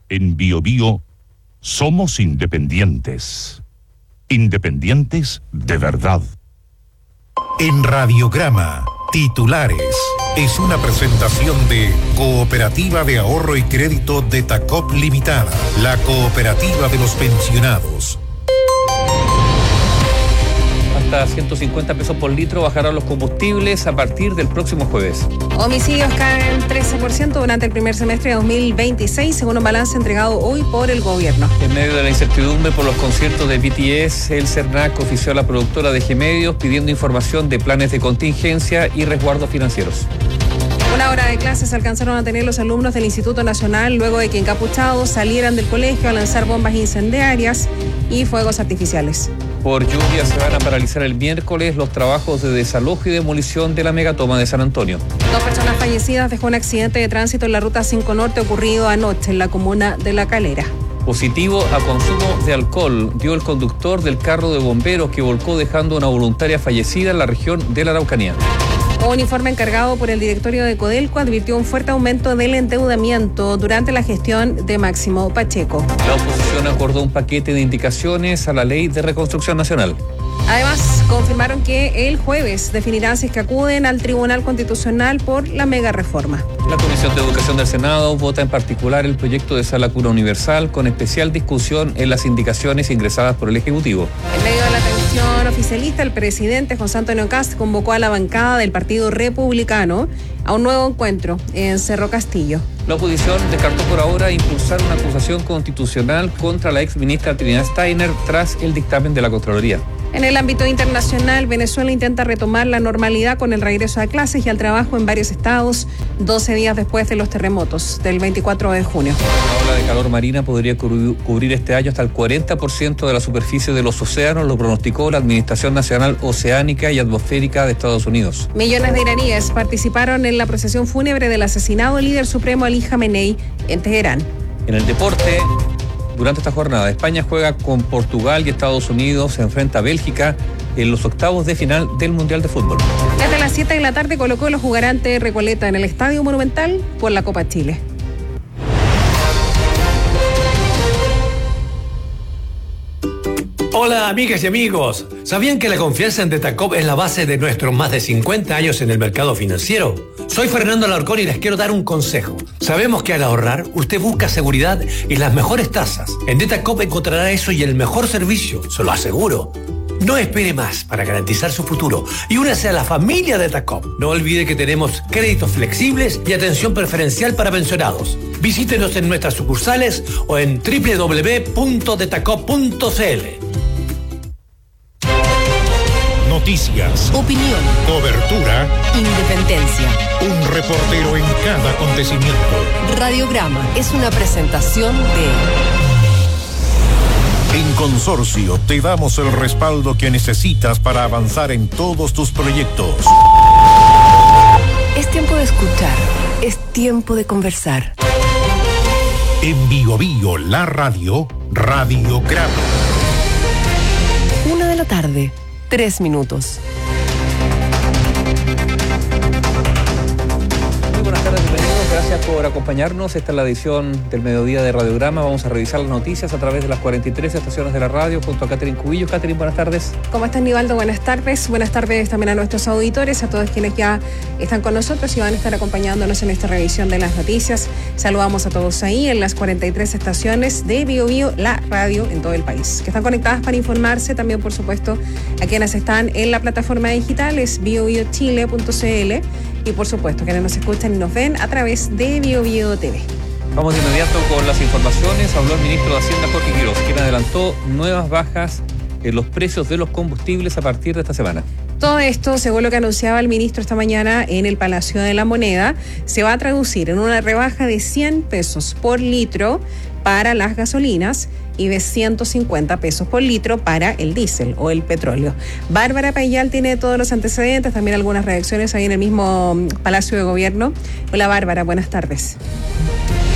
En BioBio somos independientes. Independientes de verdad. En Radiograma, titulares. Es una presentación de Cooperativa de Ahorro y Crédito de Tacop Limitada, la cooperativa de los pensionados. Hasta 150 pesos por litro bajarán los combustibles a partir del próximo jueves. Homicidios caen 13% durante el primer semestre de 2026, según un balance entregado hoy por el gobierno. En medio de la incertidumbre por los conciertos de BTS, el CERNAC ofició a la productora de G-Medios pidiendo información de planes de contingencia y resguardos financieros. Una hora de clases alcanzaron a tener los alumnos del Instituto Nacional luego de que encapuchados salieran del colegio a lanzar bombas incendiarias y fuegos artificiales. Por lluvia se van a paralizar el miércoles los trabajos de desalojo y demolición de la megatoma de San Antonio. 2 personas fallecidas dejó un accidente de tránsito en la ruta 5 Norte ocurrido anoche en la comuna de La Calera. Positivo a consumo de alcohol dio el conductor del carro de bomberos que volcó dejando una voluntaria fallecida en la región de la Araucanía. Un informe encargado por el directorio de Codelco advirtió un fuerte aumento del endeudamiento durante la gestión de Máximo Pacheco. La oposición acordó un paquete de indicaciones a la Ley de Reconstrucción Nacional. Además, confirmaron que el jueves definirán si es que acuden al Tribunal Constitucional por la mega reforma. La Comisión de Educación del Senado vota en particular el proyecto de Sala Cuna Universal con especial discusión en las indicaciones ingresadas por el Ejecutivo. En medio de la tensión oficialista, el presidente José Antonio Kast convocó a la bancada del Partido Republicano a un nuevo encuentro en Cerro Castillo. La oposición descartó por ahora impulsar una acusación constitucional contra la exministra Trinidad Steiner tras el dictamen de la Contraloría. En el ámbito internacional, Venezuela intenta retomar la normalidad con el regreso a clases y al trabajo en varios estados, 12 días después de los terremotos del 24 de junio. La ola de calor marina podría cubrir este año hasta el 40% de la superficie de los océanos, lo pronosticó la Administración Nacional Oceánica y Atmosférica de Estados Unidos. Millones de iraníes participaron en la procesión fúnebre del asesinado líder supremo Ali Jamenei en Teherán. En el deporte, durante esta jornada, España juega con Portugal y Estados Unidos se enfrenta a Bélgica en los octavos de final del Mundial de Fútbol. Desde las 7 de la tarde Colo-Colo jugará ante Recoleta en el Estadio Monumental por la Copa Chile. Hola amigas y amigos, ¿sabían que la confianza en Detacop es la base de nuestros más de 50 años en el mercado financiero? Soy Fernando Alarcón y les quiero dar un consejo. Sabemos que al ahorrar, usted busca seguridad y las mejores tasas. En Detacop encontrará eso y el mejor servicio, se lo aseguro. No espere más para garantizar su futuro y únase a la familia Detacop. No olvide que tenemos créditos flexibles y atención preferencial para pensionados. Visítenos en nuestras sucursales o en www.detacop.cl. Noticias, opinión, cobertura, independencia. Un reportero en cada acontecimiento. Radiograma es una presentación de... En Consorcio te damos el respaldo que necesitas para avanzar en todos tus proyectos. Es tiempo de escuchar, es tiempo de conversar. En BioBio, la radio, Radiograma. 1 de la tarde, 3 minutos. Muy buenas tardes, bienvenidos. Gracias por acompañarnos. Esta es la edición del mediodía de Radiograma. Vamos a revisar las noticias a través de las 43 estaciones de la radio junto a Catherine Cubillo. Catherine, buenas tardes. ¿Cómo estás, Nivaldo? Buenas tardes. Buenas tardes también a nuestros auditores, a todos quienes ya están con nosotros y van a estar acompañándonos en esta revisión de las noticias. Saludamos a todos ahí en las 43 estaciones de BioBio, la radio en todo el país, que están conectadas para informarse. También, por supuesto, a quienes están en la plataforma digital, es biobiochile.cl. Y por supuesto, quienes nos escuchan y nos ven a través de BioBio TV. Vamos de inmediato con las informaciones. Habló el ministro de Hacienda, Jorge Quiroz, quien adelantó nuevas bajas en los precios de los combustibles a partir de esta semana. Todo esto, según lo que anunciaba el ministro esta mañana en el Palacio de la Moneda, se va a traducir en una rebaja de 100 pesos por litro para las gasolinas y de 150 pesos por litro para el diésel o el petróleo. Bárbara Payal tiene todos los antecedentes, también algunas reacciones ahí en el mismo Palacio de Gobierno. Hola Bárbara, buenas tardes.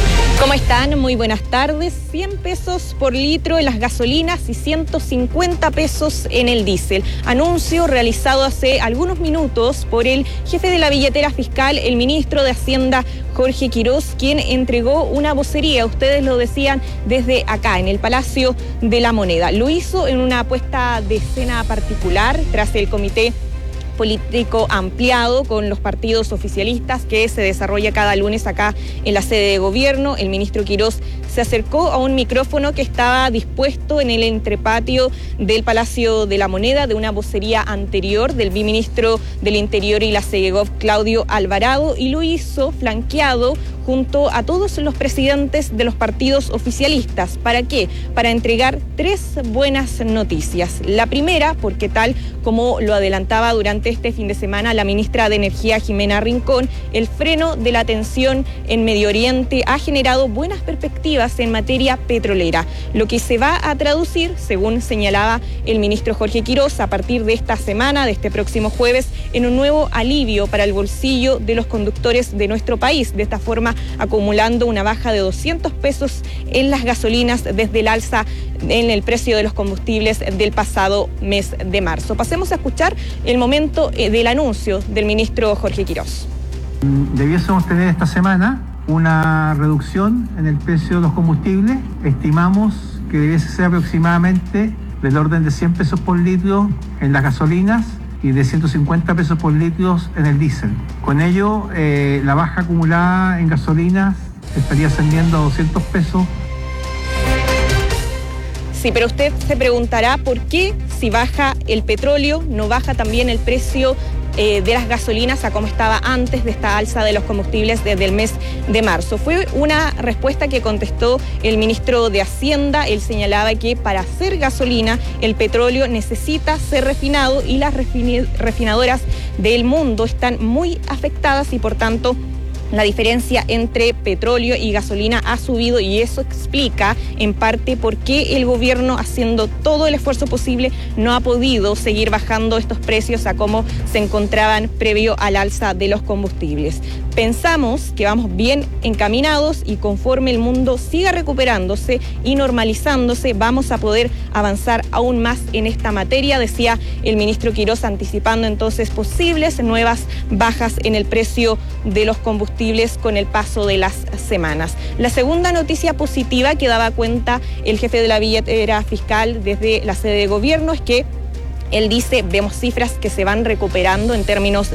¿Cómo están? Muy buenas tardes. 100 pesos por litro en las gasolinas y 150 pesos en el diésel. Anuncio realizado hace algunos minutos por el jefe de la billetera fiscal, el ministro de Hacienda, Jorge Quirós, quien entregó una vocería, ustedes lo decían, desde acá, en el Palacio de la Moneda. Lo hizo en una puesta de escena particular tras el comité político ampliado con los partidos oficialistas que se desarrolla cada lunes acá en la sede de gobierno. El ministro Quirós se acercó a un micrófono que estaba dispuesto en el entrepatio del Palacio de la Moneda de una vocería anterior del viceministro del Interior y la CEGOV, Claudio Alvarado, y lo hizo flanqueado junto a todos los presidentes de los partidos oficialistas. ¿Para qué? Para entregar 3 buenas noticias. La primera, porque tal como lo adelantaba durante este fin de semana la ministra de Energía, Jimena Rincón, el freno de la tensión en Medio Oriente ha generado buenas perspectivas en materia petrolera, lo que se va a traducir, según señalaba el ministro Jorge Quirós, a partir de esta semana, de este próximo jueves, en un nuevo alivio para el bolsillo de los conductores de nuestro país. De esta forma, acumulando una baja de 200 pesos en las gasolinas desde el alza en el precio de los combustibles del pasado mes de marzo. Pasemos a escuchar el momento del anuncio del ministro Jorge Quirós. Debiésemos tener esta semana una reducción en el precio de los combustibles. Estimamos que debiese ser aproximadamente del orden de 100 pesos por litro en las gasolinas y de 150 pesos por litro en el diésel. Con ello, la baja acumulada en gasolinas estaría ascendiendo a 200 pesos. Sí, pero usted se preguntará por qué, si baja el petróleo, no baja también el precio de las gasolinas a como estaba antes de esta alza de los combustibles desde el mes de marzo. Fue una respuesta que contestó el ministro de Hacienda. Él señalaba que para hacer gasolina el petróleo necesita ser refinado y las refinadoras del mundo están muy afectadas y por tanto la diferencia entre petróleo y gasolina ha subido y eso explica en parte por qué el gobierno, haciendo todo el esfuerzo posible, no ha podido seguir bajando estos precios a como se encontraban previo al alza de los combustibles. Pensamos que vamos bien encaminados y conforme el mundo siga recuperándose y normalizándose, vamos a poder avanzar aún más en esta materia, decía el ministro Quirós, anticipando entonces posibles nuevas bajas en el precio de los combustibles con el paso de las semanas. La segunda noticia positiva que daba cuenta el jefe de la billetera fiscal desde la sede de gobierno es que él dice, vemos cifras que se van recuperando en términos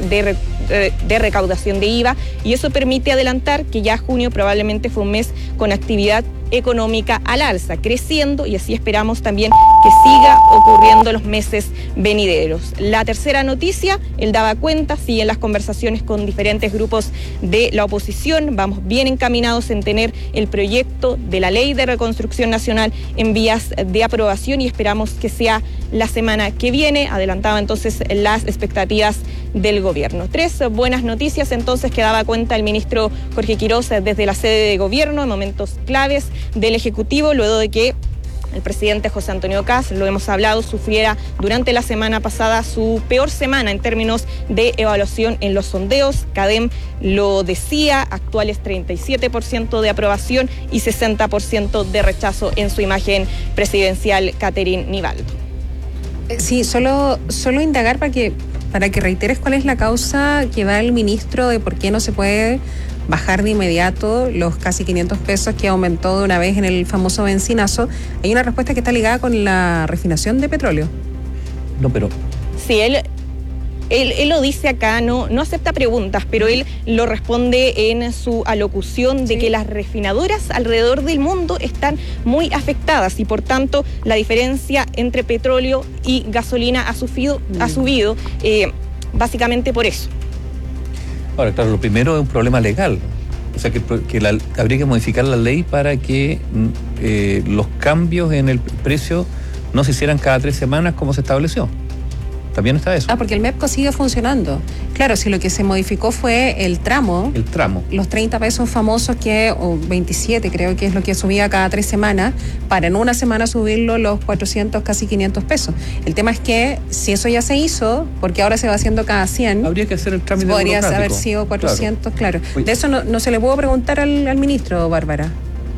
de recaudación de IVA y eso permite adelantar que ya junio probablemente fue un mes con actividad económica al alza, creciendo y así esperamos también que siga ocurriendo los meses venideros. La tercera noticia, él daba cuenta, siguen las conversaciones con diferentes grupos de la oposición, vamos bien encaminados en tener el proyecto de la Ley de Reconstrucción Nacional en vías de aprobación y esperamos que sea la semana que viene, adelantaba entonces las expectativas del gobierno. 3 buenas noticias entonces que daba cuenta el ministro Jorge Quirós desde la sede de gobierno en momentos claves del Ejecutivo, luego de que el presidente José Antonio Kast, lo hemos hablado, sufriera durante la semana pasada su peor semana en términos de evaluación en los sondeos. CADEM lo decía, actuales 37% de aprobación y 60% de rechazo en su imagen presidencial, Catherine Nivaldo. Sí, solo indagar para que reiteres cuál es la causa que da el ministro de por qué no se puede bajar de inmediato los casi 500 pesos que aumentó de una vez en el famoso bencinazo. Hay una respuesta que está ligada con la refinación de petróleo. No, pero... Sí, él lo dice acá, no acepta preguntas, pero él lo responde en su alocución de que las refinadoras alrededor del mundo están muy afectadas y por tanto la diferencia entre petróleo y gasolina ha subido básicamente por eso. Ahora, claro, lo primero es un problema legal. O sea, que habría que modificar la ley para que los cambios en el precio no se hicieran cada 3 semanas como se estableció. También está eso. Porque el MEPCO sigue funcionando. Claro, si lo que se modificó fue el tramo. El tramo. Los 30 pesos famosos o 27 creo que es lo que subía cada 3 semanas, para en una semana subirlo los 400, casi 500 pesos. El tema es que si eso ya se hizo, porque ahora se va haciendo cada 100. Habría que hacer el trámite podría burocrático. haber sido 400, claro. De eso no se le pudo preguntar al ministro, Bárbara.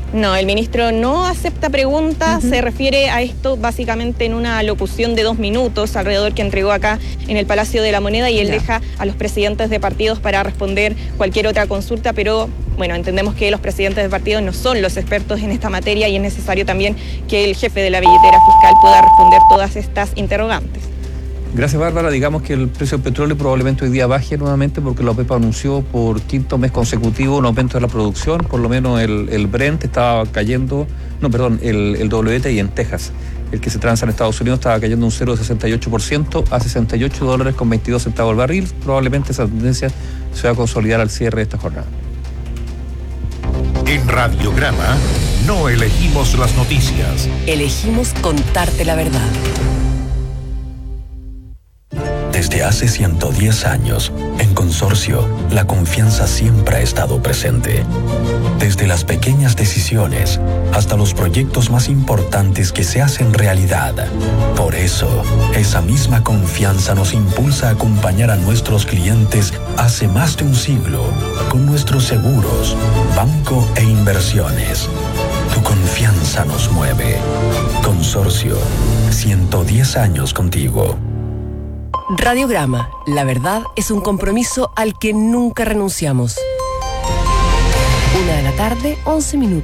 No, el ministro no acepta preguntas, se refiere a esto básicamente en una locución de 2 minutos, alrededor que entregó acá en el Palacio de la Moneda, y él deja a los presidentes de partidos para responder cualquier otra consulta, pero bueno, entendemos que los presidentes de partidos no son los expertos en esta materia y es necesario también que el jefe de la billetera fiscal pueda responder todas estas interrogantes. Gracias, Bárbara. Digamos que el precio del petróleo probablemente hoy día baje nuevamente porque la OPEP anunció por 5º mes consecutivo un aumento de la producción. Por lo menos el Brent estaba cayendo, el WTI en Texas, el que se transa en Estados Unidos, estaba cayendo un 0,68% a $68.22 el barril. Probablemente esa tendencia se va a consolidar al cierre de esta jornada. En Radiograma no elegimos las noticias. Elegimos contarte la verdad. Desde hace 110 años, en Consorcio, la confianza siempre ha estado presente. Desde las pequeñas decisiones hasta los proyectos más importantes que se hacen realidad. Por eso, esa misma confianza nos impulsa a acompañar a nuestros clientes hace más de un siglo con nuestros seguros, banco e inversiones. Tu confianza nos mueve. Consorcio, 110 años contigo. Radiograma, la verdad es un compromiso al que nunca renunciamos. 1:11 p.m.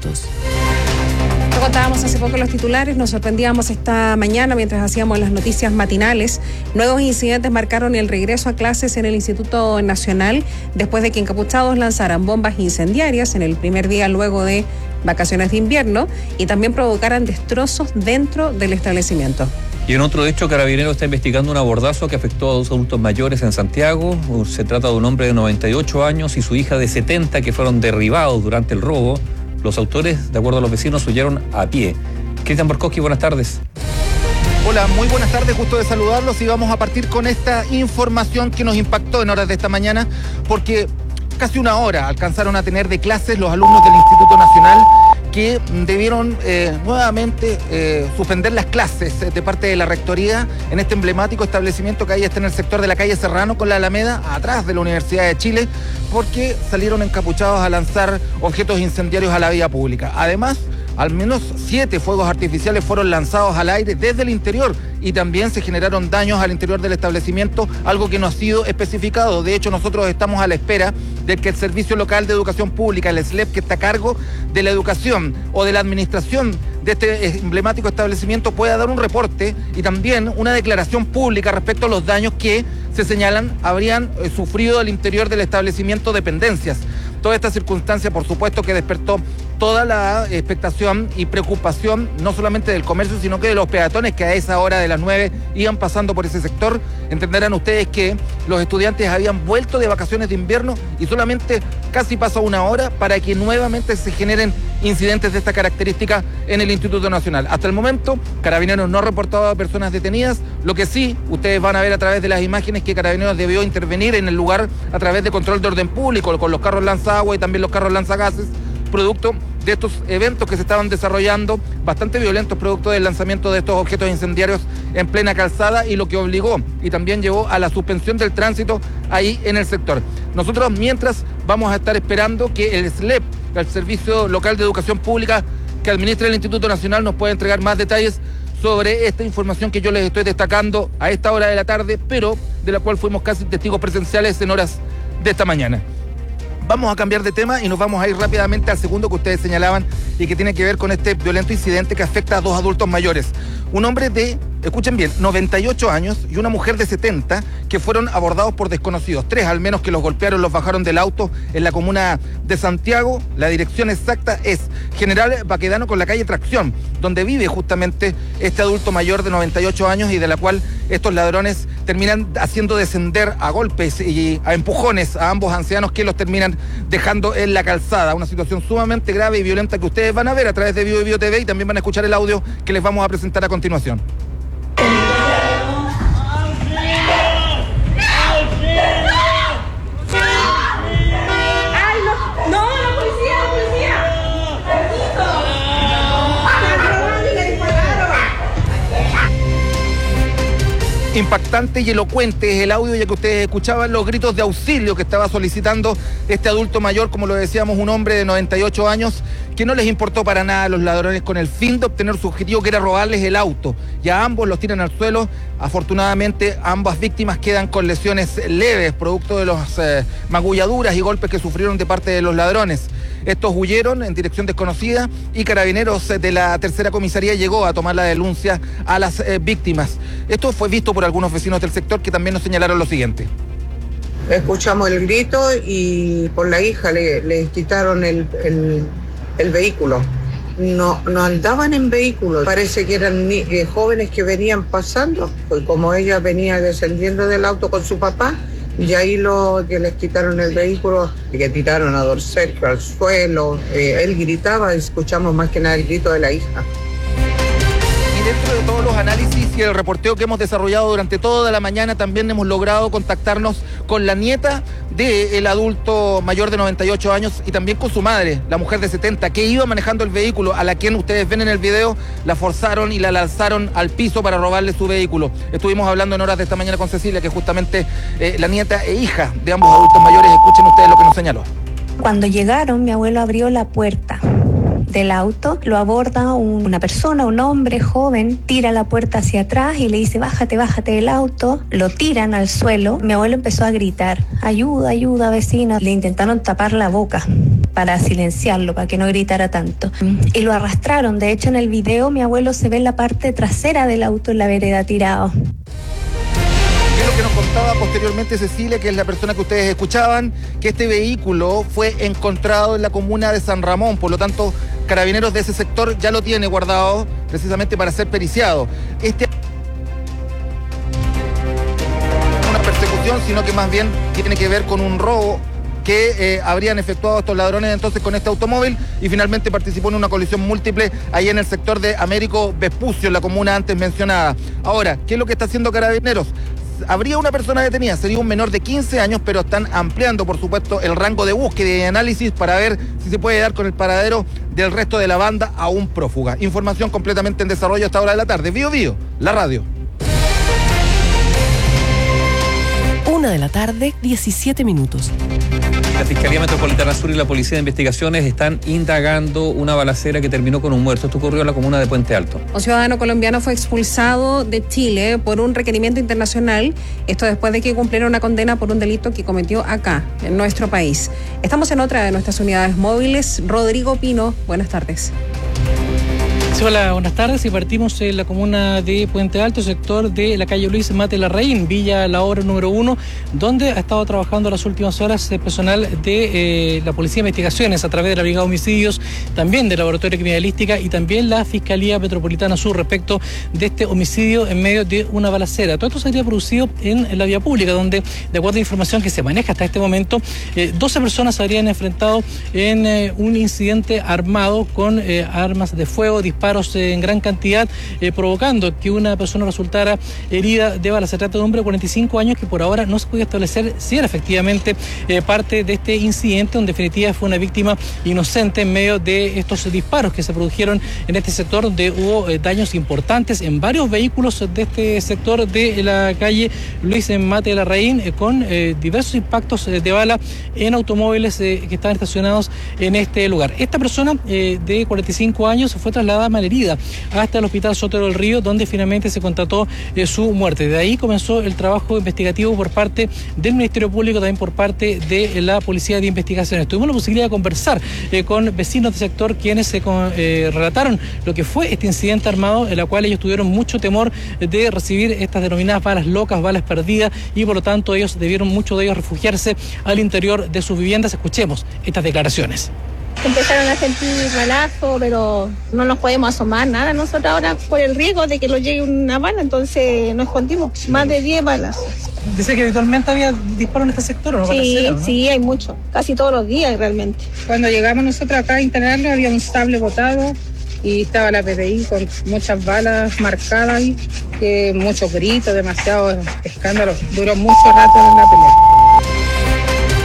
Lo contábamos hace poco en los titulares, nos sorprendíamos esta mañana mientras hacíamos las noticias matinales. Nuevos incidentes marcaron el regreso a clases en el Instituto Nacional después de que encapuchados lanzaran bombas incendiarias en el primer día luego de vacaciones de invierno y también provocaran destrozos dentro del establecimiento. Y en otro hecho, Carabineros está investigando un abordazo que afectó a 2 adultos mayores en Santiago. Se trata de un hombre de 98 años y su hija de 70 que fueron derribados durante el robo. Los autores, de acuerdo a los vecinos, huyeron a pie. Cristian Borkowski, buenas tardes. Hola, muy buenas tardes, gusto de saludarlos y vamos a partir con esta información que nos impactó en horas de esta mañana porque casi 1 hora alcanzaron a tener de clases los alumnos del Instituto Nacional que debieron nuevamente suspender las clases de parte de la Rectoría en este emblemático establecimiento que ahí está en el sector de la calle Serrano con la Alameda, atrás de la Universidad de Chile, porque salieron encapuchados a lanzar objetos incendiarios a la vía pública. Además, al menos 7 fuegos artificiales fueron lanzados al aire desde el interior y también se generaron daños al interior del establecimiento, algo que no ha sido especificado. De hecho, nosotros estamos a la espera de que el Servicio Local de Educación Pública, el SLEP, que está a cargo de la educación o de la administración de este emblemático establecimiento, pueda dar un reporte y también una declaración pública respecto a los daños que se señalan habrían sufrido al interior del establecimiento dependencias. Toda esta circunstancia, por supuesto, que despertó toda la expectación y preocupación, no solamente del comercio, sino que de los peatones que a esa hora de las 9 iban pasando por ese sector. Entenderán ustedes que los estudiantes habían vuelto de vacaciones de invierno y solamente casi pasó 1 hora para que nuevamente se generen incidentes de esta característica en el Instituto Nacional. Hasta el momento, Carabineros no ha reportado a personas detenidas. Lo que sí, ustedes van a ver a través de las imágenes que Carabineros debió intervenir en el lugar a través de control de orden público, con los carros lanzagua y también los carros lanzagases, producto de estos eventos que se estaban desarrollando, bastante violentos, producto del lanzamiento de estos objetos incendiarios en plena calzada, y lo que obligó y también llevó a la suspensión del tránsito ahí en el sector. Nosotros, mientras, vamos a estar esperando que el SLEP, el Servicio Local de Educación Pública que administra el Instituto Nacional, nos pueda entregar más detalles sobre esta información que yo les estoy destacando a esta hora de la tarde, pero de la cual fuimos casi testigos presenciales en horas de esta mañana. Vamos a cambiar de tema y nos vamos a ir rápidamente al segundo que ustedes señalaban y que tiene que ver con este violento incidente que afecta a 2 adultos mayores. Un hombre de, escuchen bien, 98 años y una mujer de 70 que fueron abordados por desconocidos. 3 al menos que los golpearon, los bajaron del auto en la comuna de Santiago. La dirección exacta es General Baquedano con la calle Tracción, donde vive justamente este adulto mayor de 98 años y de la cual estos ladrones terminan haciendo descender a golpes y a empujones a ambos ancianos que los terminan dejando en la calzada. Una situación sumamente grave y violenta que ustedes van a ver a través de Bio y Bio TV y también van a escuchar el audio que les vamos a presentar a continuación. Impactante y elocuente es el audio, ya que ustedes escuchaban los gritos de auxilio que estaba solicitando este adulto mayor, como lo decíamos, un hombre de 98 años que no les importó para nada a los ladrones con el fin de obtener su objetivo, que era robarles el auto. Y a ambos los tiran al suelo. Afortunadamente, ambas víctimas quedan con lesiones leves, producto de las magulladuras y golpes que sufrieron de parte de los ladrones. Estos huyeron en dirección desconocida y Carabineros de la tercera comisaría llegó a tomar la denuncia a las víctimas. Esto fue visto por algunos vecinos del sector que también nos señalaron lo siguiente. Escuchamos el grito y por la hija le quitaron el vehículo. No andaban en vehículo, parece que eran jóvenes que venían pasando, pues como ella venía descendiendo del auto con su papá, y ahí que les quitaron el vehículo y que tiraron a Dorcel al suelo. Él gritaba, escuchamos más que nada el grito de la hija. Dentro de todos los análisis y el reporteo que hemos desarrollado durante toda la mañana, también hemos logrado contactarnos con la nieta del adulto mayor de 98 años y también con su madre, la mujer de 70, que iba manejando el vehículo, a la quien ustedes ven en el video, la forzaron y la lanzaron al piso para robarle su vehículo. Estuvimos hablando en horas de esta mañana con Cecilia, que es justamente la nieta e hija de ambos adultos mayores. Escuchen ustedes lo que nos señaló. Cuando llegaron, mi abuelo abrió la puerta del auto, lo aborda una persona, un hombre joven, tira la puerta hacia atrás y le dice, bájate del auto, lo tiran al suelo. Mi abuelo empezó a gritar, ayuda, ayuda, vecina. Le intentaron tapar la boca para silenciarlo, para que no gritara tanto. Y lo arrastraron. De hecho, en el video mi abuelo se ve en la parte trasera del auto en la vereda tirado. Es lo que nos contaba posteriormente Cecilia, que es la persona que ustedes escuchaban, que este vehículo fue encontrado en la comuna de San Ramón. Por lo tanto, Carabineros de ese sector ya lo tiene guardado precisamente para ser periciado. No es una persecución, sino que más bien tiene que ver con un robo que habrían efectuado estos ladrones entonces con este automóvil, y finalmente participó en una colisión múltiple ahí en el sector de Américo Vespucio, en la comuna antes mencionada. Ahora, ¿qué es lo que está haciendo Carabineros? Habría una persona detenida, sería un menor de 15 años, pero están ampliando, por supuesto, el rango de búsqueda y análisis para ver si se puede dar con el paradero del resto de la banda aún prófuga. Información completamente en desarrollo a esta hora de la tarde. Bío Bío, la radio. 1:17 p.m. La Fiscalía Metropolitana Sur y la Policía de Investigaciones están indagando una balacera que terminó con un muerto. Esto ocurrió en la comuna de Puente Alto. Un ciudadano colombiano fue expulsado de Chile por un requerimiento internacional. Esto después de que cumpliera una condena por un delito que cometió acá, en nuestro país. Estamos en otra de nuestras unidades móviles. Rodrigo Pino, buenas tardes. Sí, hola, buenas tardes. Y partimos en la comuna de Puente Alto, sector de la calle Luis Mate Larraín, Villa La Obra número 1, donde ha estado trabajando las últimas horas el personal de la Policía de Investigaciones a través de la Brigada de Homicidios, también del Laboratorio de Criminalística y también la Fiscalía Metropolitana Sur respecto de este homicidio en medio de una balacera. Todo esto se habría producido en la vía pública, donde, de acuerdo a la información que se maneja hasta este momento, 12 personas se habrían enfrentado en un incidente armado con armas de fuego, disparos en gran cantidad, provocando que una persona resultara herida de bala. Se trata de un hombre de 45 años que por ahora no se puede establecer si era efectivamente parte de este incidente, donde en definitiva fue una víctima inocente en medio de estos disparos que se produjeron en este sector, donde hubo daños importantes en varios vehículos de este sector de la calle Luis Mate Larraín, con diversos impactos de bala en automóviles que estaban estacionados en este lugar. Esta persona de 45 años fue trasladada malherida hasta el Hospital Sotero del Río, donde finalmente se constató su muerte. De ahí comenzó el trabajo investigativo por parte del Ministerio Público, también por parte de la Policía de Investigaciones. Tuvimos la posibilidad de conversar con vecinos del sector, quienes relataron lo que fue este incidente armado, en la cual ellos tuvieron mucho temor de recibir estas denominadas balas locas, balas perdidas, y por lo tanto muchos de ellos refugiarse al interior de sus viviendas. Escuchemos estas declaraciones. Empezaron a sentir balazos, pero no nos podemos asomar nada nosotros ahora por el riesgo de que nos llegue una bala, entonces nos escondimos. Más de 10 balas. Dice que habitualmente había disparos en este sector, ¿o no? Sí, ¿no? Sí, hay mucho, casi todos los días realmente. Cuando llegamos nosotros acá a instalarlo, había un sable botado y estaba la PPI con muchas balas marcadas y muchos gritos, demasiado escándalo. Duró mucho rato en la pelea.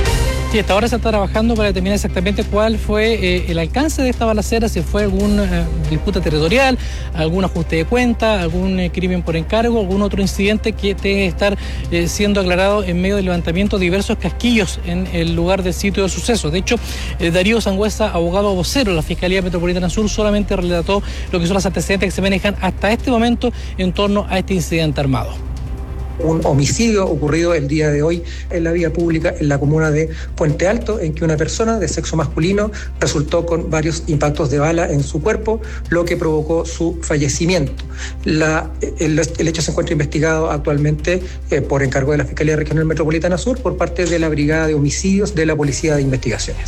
Sí, hasta ahora se está trabajando para determinar exactamente cuál fue el alcance de esta balacera, si fue alguna disputa territorial, algún ajuste de cuenta, algún crimen por encargo, algún otro incidente que tenga que estar siendo aclarado en medio del levantamiento de diversos casquillos en el lugar del sitio del suceso. De hecho, Darío Sangüesa, abogado vocero de la Fiscalía Metropolitana Sur, solamente relató lo que son los antecedentes que se manejan hasta este momento en torno a este incidente armado. Un homicidio ocurrido el día de hoy en la vía pública en la comuna de Puente Alto, en que una persona de sexo masculino resultó con varios impactos de bala en su cuerpo, lo que provocó su fallecimiento. El hecho se encuentra investigado actualmente por encargo de la Fiscalía Regional Metropolitana Sur por parte de la Brigada de Homicidios de la Policía de Investigaciones.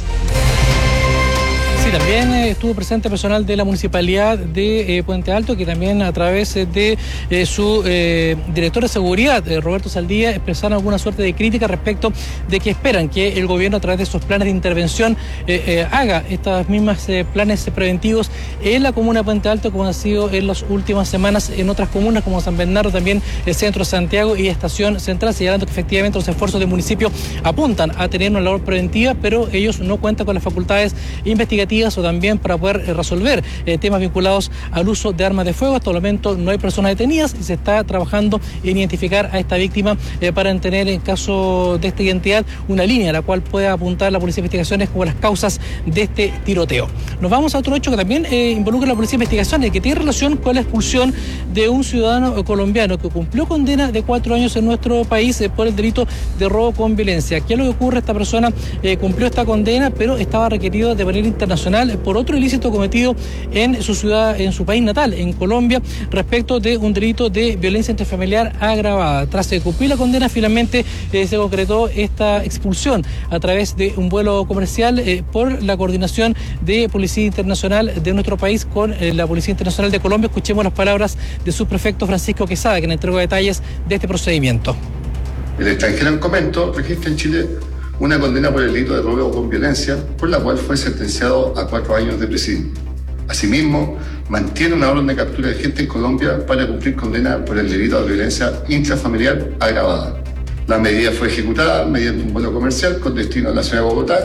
Sí, también estuvo presente personal de la Municipalidad de Puente Alto, que también a través de su director de seguridad, Roberto Saldía, expresaron alguna suerte de crítica respecto de que esperan que el gobierno a través de esos planes de intervención haga estas mismas planes preventivos en la comuna de Puente Alto, como ha sido en las últimas semanas en otras comunas como San Bernardo, también el centro de Santiago y Estación Central, señalando que efectivamente los esfuerzos del municipio apuntan a tener una labor preventiva, pero ellos no cuentan con las facultades investigativas o también para poder resolver temas vinculados al uso de armas de fuego. Hasta el momento no hay personas detenidas y se está trabajando en identificar a esta víctima para tener, en caso de esta identidad, una línea a la cual pueda apuntar la Policía de Investigaciones como las causas de este tiroteo. Nos vamos a otro hecho que también involucra a la Policía de Investigaciones, que tiene relación con la expulsión de un ciudadano colombiano que cumplió condena de 4 años en nuestro país por el delito de robo con violencia. ¿Qué es lo que ocurre? Esta persona cumplió esta condena, pero estaba requerido de manera internacional por otro ilícito cometido en su ciudad, en su país natal, en Colombia, respecto de un delito de violencia intrafamiliar agravada. Tras cumplir la condena, finalmente se concretó esta expulsión a través de un vuelo comercial por la coordinación de Policía Internacional de nuestro país con la Policía Internacional de Colombia. Escuchemos las palabras de su prefecto Francisco Quesada, que nos entregó detalles de este procedimiento. El extranjero en comento registra en Chile una condena por el delito de robo con violencia, por la cual fue sentenciado a 4 años de prisidio. Asimismo, mantiene una orden de captura de gente en Colombia para cumplir condena por el delito de violencia intrafamiliar agravada. La medida fue ejecutada mediante un vuelo comercial con destino a la ciudad de Bogotá.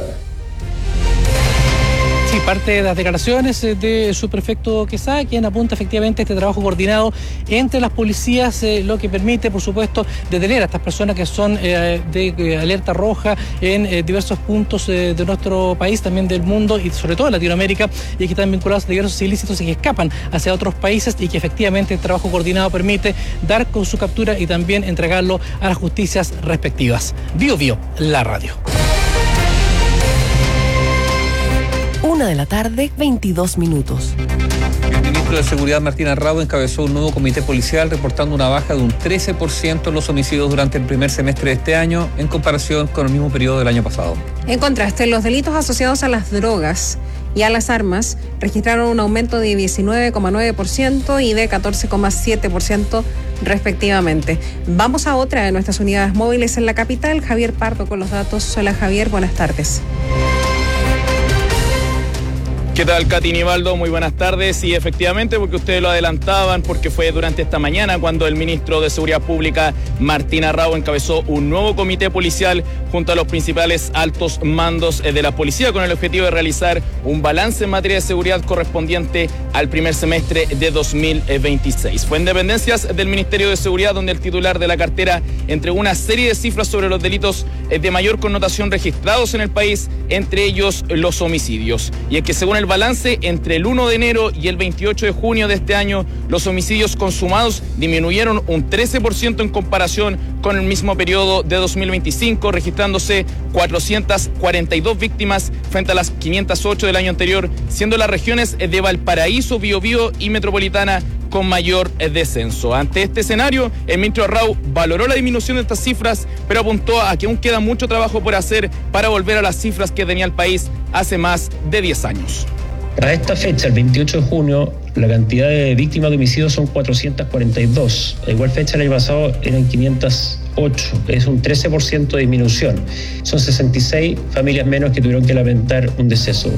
Sí, parte de las declaraciones de su prefecto Quesada, quien apunta efectivamente a este trabajo coordinado entre las policías, lo que permite, por supuesto, detener a estas personas que son de alerta roja en diversos puntos de nuestro país, también del mundo y sobre todo de Latinoamérica, y que están vinculados a diversos ilícitos y que escapan hacia otros países, y que efectivamente el trabajo coordinado permite dar con su captura y también entregarlo a las justicias respectivas. Bio Bio, la radio. 1:22 p.m. El ministro de Seguridad, Martín Arrau, encabezó un nuevo comité policial reportando una baja de un 13% en los homicidios durante el primer semestre de este año en comparación con el mismo periodo del año pasado. En contraste, los delitos asociados a las drogas y a las armas registraron un aumento de 19,9% y de 14,7% respectivamente. Vamos a otra de nuestras unidades móviles en la capital. Javier Pardo con los datos. Hola Javier, buenas tardes. ¿Qué tal, Katy Nivaldo? Muy buenas tardes. Y efectivamente, porque ustedes lo adelantaban, porque fue durante esta mañana cuando el ministro de Seguridad Pública, Martín Arrau, encabezó un nuevo comité policial junto a los principales altos mandos de la policía con el objetivo de realizar un balance en materia de seguridad correspondiente al primer semestre de 2026. Fue en dependencias del Ministerio de Seguridad donde el titular de la cartera entregó una serie de cifras sobre los delitos de mayor connotación registrados en el país, entre ellos los homicidios. Y es que según el balance, entre el 1 de enero y el 28 de junio de este año, los homicidios consumados disminuyeron un 13% en comparación con el mismo periodo de 2025, registrándose 442 víctimas frente a las 508 del año anterior, siendo las regiones de Valparaíso, Biobío y Metropolitana con mayor descenso. Ante este escenario, el ministro Arrau valoró la disminución de estas cifras, pero apuntó a que aún queda mucho trabajo por hacer para volver a las cifras que tenía el país hace más de 10 años. A esta fecha, el 28 de junio, la cantidad de víctimas de homicidios son 442. A igual fecha el año pasado eran 508. Es un 13% de disminución. Son 66 familias menos que tuvieron que lamentar un deceso.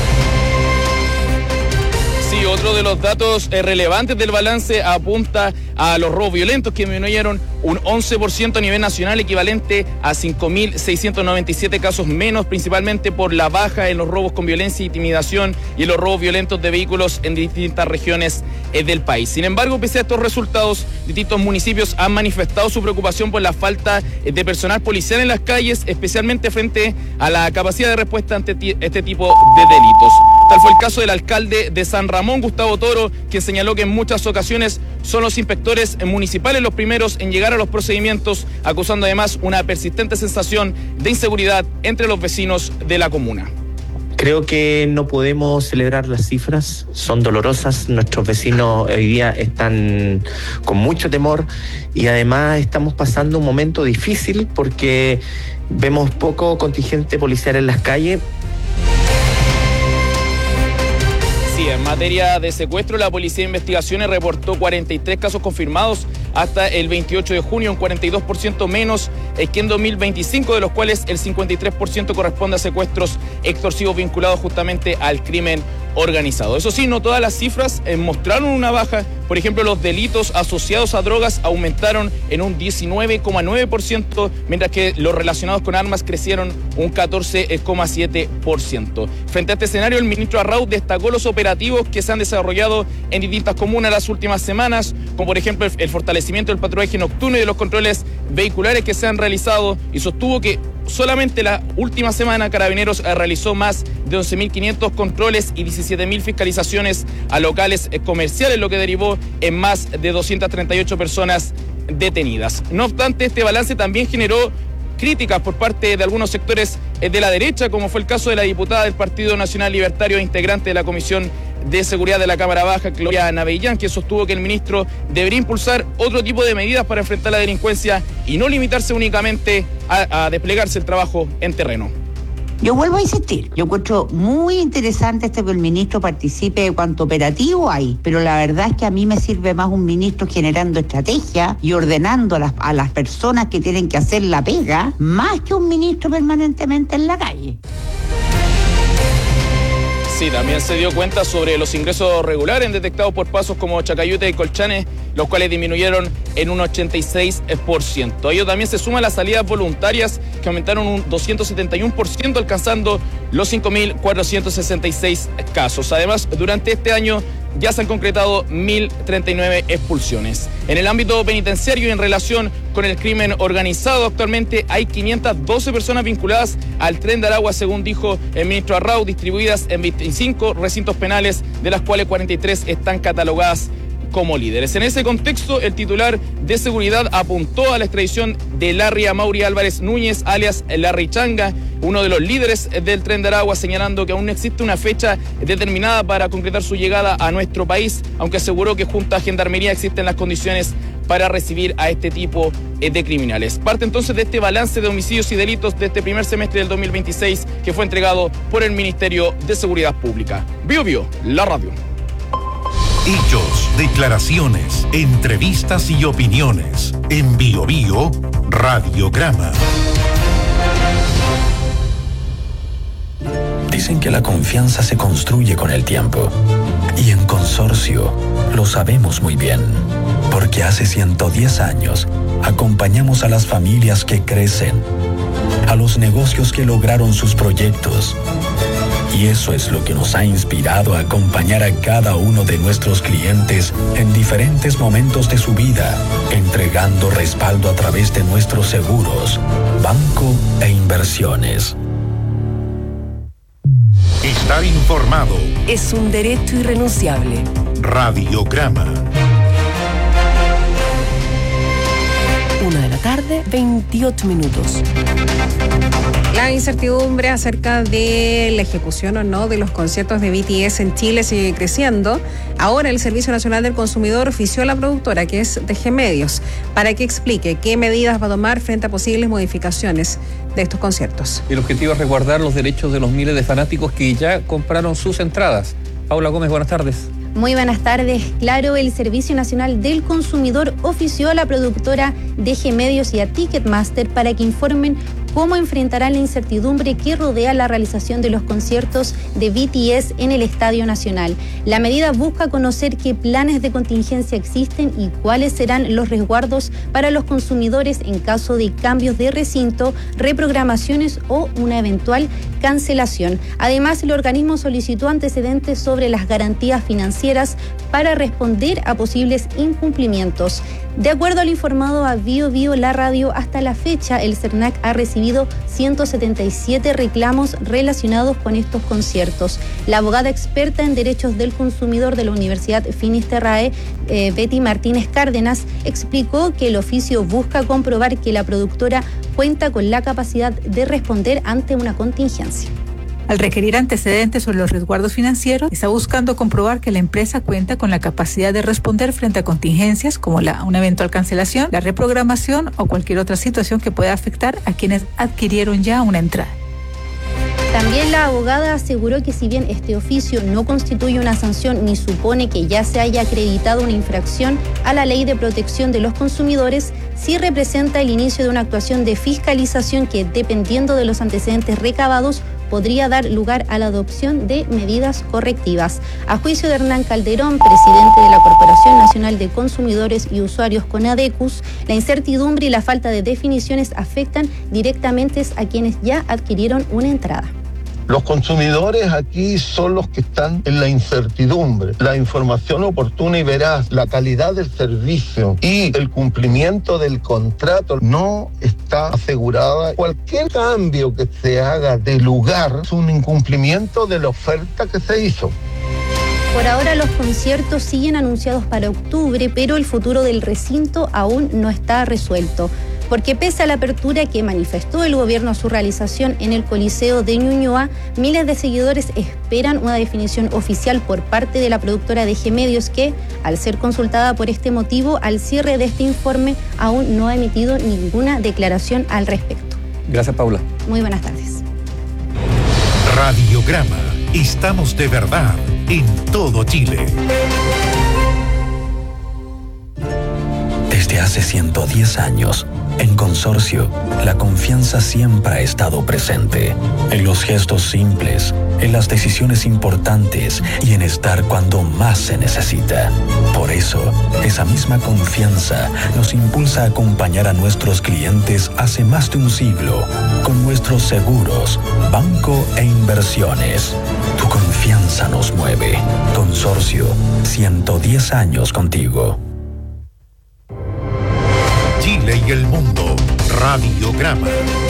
Sí, otro de los datos relevantes del balance apunta a los robos violentos, que disminuyeron un 11% a nivel nacional, equivalente a 5.697 casos menos, principalmente por la baja en los robos con violencia e intimidación y en los robos violentos de vehículos en distintas regiones del país. Sin embargo, pese a estos resultados, distintos municipios han manifestado su preocupación por la falta de personal policial en las calles, especialmente frente a la capacidad de respuesta ante este tipo de delitos. Tal fue el caso del alcalde de San Ramón, Gustavo Toro, quien señaló que en muchas ocasiones son los inspectores municipales los primeros en llegar a los procedimientos, acusando además una persistente sensación de inseguridad entre los vecinos de la comuna. Creo que no podemos celebrar las cifras, son dolorosas, nuestros vecinos hoy día están con mucho temor y además estamos pasando un momento difícil porque vemos poco contingente policial en las calles. En materia de secuestro, la Policía de Investigaciones reportó 43 casos confirmados hasta el 28 de junio, un 42% menos que en 2025, de los cuales el 53% corresponde a secuestros extorsivos vinculados justamente al crimen organizado. Eso sí, no todas las cifras mostraron una baja. Por ejemplo, los delitos asociados a drogas aumentaron en un 19,9%, mientras que los relacionados con armas crecieron un 14,7%. Frente a este escenario, el ministro Arrau destacó los operativos que se han desarrollado en distintas comunas las últimas semanas, como por ejemplo el fortalecimiento del patrullaje nocturno y de los controles vehiculares que se han realizado, y sostuvo que solamente la última semana Carabineros realizó más de 11.500 controles y 17.000 fiscalizaciones a locales comerciales, lo que derivó en más de 238 personas detenidas. No obstante, este balance también generó críticas por parte de algunos sectores de la derecha, como fue el caso de la diputada del Partido Nacional Libertario e integrante de la Comisión de Seguridad de la Cámara Baja, Gloria Navellán, que sostuvo que el ministro debería impulsar otro tipo de medidas para enfrentar la delincuencia y no limitarse únicamente a desplegarse el trabajo en terreno. Yo vuelvo a insistir, yo encuentro muy interesante que el ministro participe de cuanto operativo hay, pero la verdad es que a mí me sirve más un ministro generando estrategia y ordenando a las personas que tienen que hacer la pega, más que un ministro permanentemente en la calle. Sí, también se dio cuenta sobre los ingresos regulares detectados por pasos como Chacayute y Colchane, los cuales disminuyeron en un 86%. A ello también se suman las salidas voluntarias, que aumentaron un 271%, alcanzando los 5.466 casos. Además, durante este año ya se han concretado 1.039 expulsiones. En el ámbito penitenciario y en relación con el crimen organizado, actualmente hay 512 personas vinculadas al Tren de Aragua, según dijo el ministro Arrau, distribuidas en 25 recintos penales, de las cuales 43 están catalogadas como líderes. En ese contexto, el titular de seguridad apuntó a la extradición de Larry Amaury Álvarez Núñez, alias Larry Changa, uno de los líderes del Tren de Aragua, señalando que aún no existe una fecha determinada para concretar su llegada a nuestro país, aunque aseguró que junto a Gendarmería existen las condiciones para recibir a este tipo de criminales. Parte entonces de este balance de homicidios y delitos de este primer semestre del 2026, que fue entregado por el Ministerio de Seguridad Pública. Bio Bio, la radio. Hechos, declaraciones, entrevistas y opiniones. En Bio Bio, Radiograma. Dicen que la confianza se construye con el tiempo. Y en Consorcio lo sabemos muy bien. Porque hace 110 años acompañamos a las familias que crecen, a los negocios que lograron sus proyectos. Y eso es lo que nos ha inspirado a acompañar a cada uno de nuestros clientes en diferentes momentos de su vida, entregando respaldo a través de nuestros seguros, banco e inversiones. Estar informado es un derecho irrenunciable. Radiograma. 1:28 p.m. La incertidumbre acerca de la ejecución o no de los conciertos de BTS en Chile sigue creciendo. Ahora el Servicio Nacional del Consumidor ofició a la productora, que es DG Medios, para que explique qué medidas va a tomar frente a posibles modificaciones de estos conciertos. El objetivo es resguardar los derechos de los miles de fanáticos que ya compraron sus entradas. Paula Gómez, buenas tardes. Muy buenas tardes. Claro, el Servicio Nacional del Consumidor ofició a la productora DG Medios y a Ticketmaster para que informen cómo enfrentarán la incertidumbre que rodea la realización de los conciertos de BTS en el Estadio Nacional. La medida busca conocer qué planes de contingencia existen y cuáles serán los resguardos para los consumidores en caso de cambios de recinto, reprogramaciones o una eventual cancelación. Además, el organismo solicitó antecedentes sobre las garantías financieras para responder a posibles incumplimientos. De acuerdo al informado a Bio Bio La Radio, hasta la fecha el CERNAC ha recibido 177 reclamos relacionados con estos conciertos. La abogada experta en derechos del consumidor de la Universidad Finisterrae, Betty Martínez Cárdenas, explicó que el oficio busca comprobar que la productora cuenta con la capacidad de responder ante una contingencia. Al requerir antecedentes sobre los resguardos financieros, está buscando comprobar que la empresa cuenta con la capacidad de responder frente a contingencias como una eventual cancelación, la reprogramación o cualquier otra situación que pueda afectar a quienes adquirieron ya una entrada. También la abogada aseguró que si bien este oficio no constituye una sanción ni supone que ya se haya acreditado una infracción a la Ley de Protección de los Consumidores, sí representa el inicio de una actuación de fiscalización que, dependiendo de los antecedentes recabados, podría dar lugar a la adopción de medidas correctivas. A juicio de Hernán Calderón, presidente de la Corporación Nacional de Consumidores y Usuarios CONADECUS, la incertidumbre y la falta de definiciones afectan directamente a quienes ya adquirieron una entrada. Los consumidores aquí son los que están en la incertidumbre. La información oportuna y veraz, la calidad del servicio y el cumplimiento del contrato no está asegurada. Cualquier cambio que se haga de lugar es un incumplimiento de la oferta que se hizo. Por ahora los conciertos siguen anunciados para octubre, pero el futuro del recinto aún no está resuelto. Porque pese a la apertura que manifestó el gobierno a su realización en el Coliseo de Ñuñoa, miles de seguidores esperan una definición oficial por parte de la productora DG Medios que, al ser consultada por este motivo, al cierre de este informe aún no ha emitido ninguna declaración al respecto. Gracias, Paula. Muy buenas tardes. Radiograma. Estamos de verdad en todo Chile. Desde hace 110 años, en Consorcio, la confianza siempre ha estado presente. En los gestos simples, en las decisiones importantes y en estar cuando más se necesita. Por eso, esa misma confianza nos impulsa a acompañar a nuestros clientes hace más de un siglo con nuestros seguros, banco e inversiones. Tu confianza nos mueve. Consorcio, 110 años contigo. Chile y el mundo. Radiograma.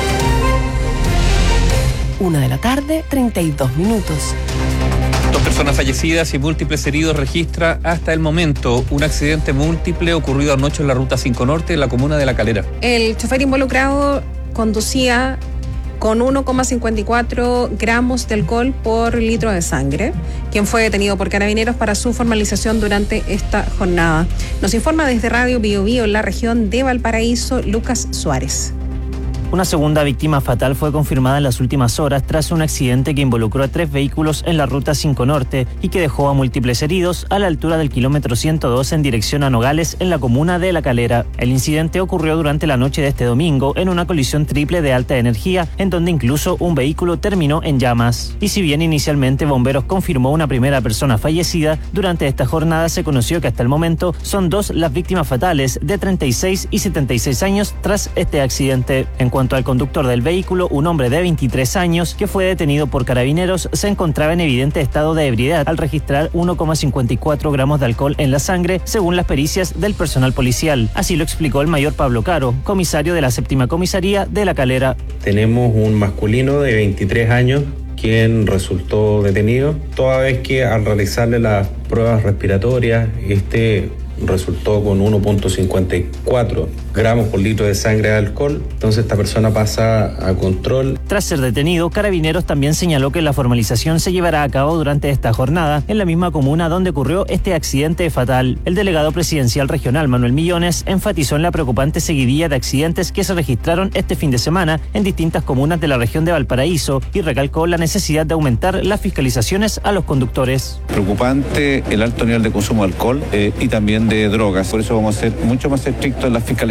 1:32 p.m. 2 personas fallecidas y múltiples heridos registra hasta el momento un accidente múltiple ocurrido anoche en la Ruta 5 Norte en la comuna de La Calera. El chofer involucrado conducía con 1,54 gramos de alcohol por litro de sangre, quien fue detenido por Carabineros para su formalización durante esta jornada. Nos informa desde Radio Bio Bio en la región de Valparaíso, Lucas Suárez. Una segunda víctima fatal fue confirmada en las últimas horas tras un accidente que involucró a 3 vehículos en la Ruta 5 Norte y que dejó a múltiples heridos a la altura del kilómetro 102 en dirección a Nogales en la comuna de La Calera. El incidente ocurrió durante la noche de este domingo en una colisión triple de alta energía en donde incluso un vehículo terminó en llamas. Y si bien inicialmente Bomberos confirmó una primera persona fallecida, durante esta jornada se conoció que hasta el momento son 2 las víctimas fatales de 36 y 76 años tras este accidente. En cuanto al conductor del vehículo, un hombre de 23 años que fue detenido por Carabineros se encontraba en evidente estado de ebriedad al registrar 1,54 gramos de alcohol en la sangre, según las pericias del personal policial. Así lo explicó el mayor Pablo Caro, comisario de la 7ª Comisaría de La Calera. Tenemos un masculino de 23 años quien resultó detenido, toda vez que al realizarle las pruebas respiratorias, resultó con 1,54 gramos por litro de sangre de alcohol. Entonces esta persona pasa a control. Tras ser detenido, Carabineros también señaló que la formalización se llevará a cabo durante esta jornada en la misma comuna donde ocurrió este accidente fatal. El delegado presidencial regional Manuel Millones enfatizó en la preocupante seguidilla de accidentes que se registraron este fin de semana en distintas comunas de la región de Valparaíso y recalcó la necesidad de aumentar las fiscalizaciones a los conductores. Preocupante el alto nivel de consumo de alcohol y también de drogas. Por eso vamos a ser mucho más estrictos en las fiscalizaciones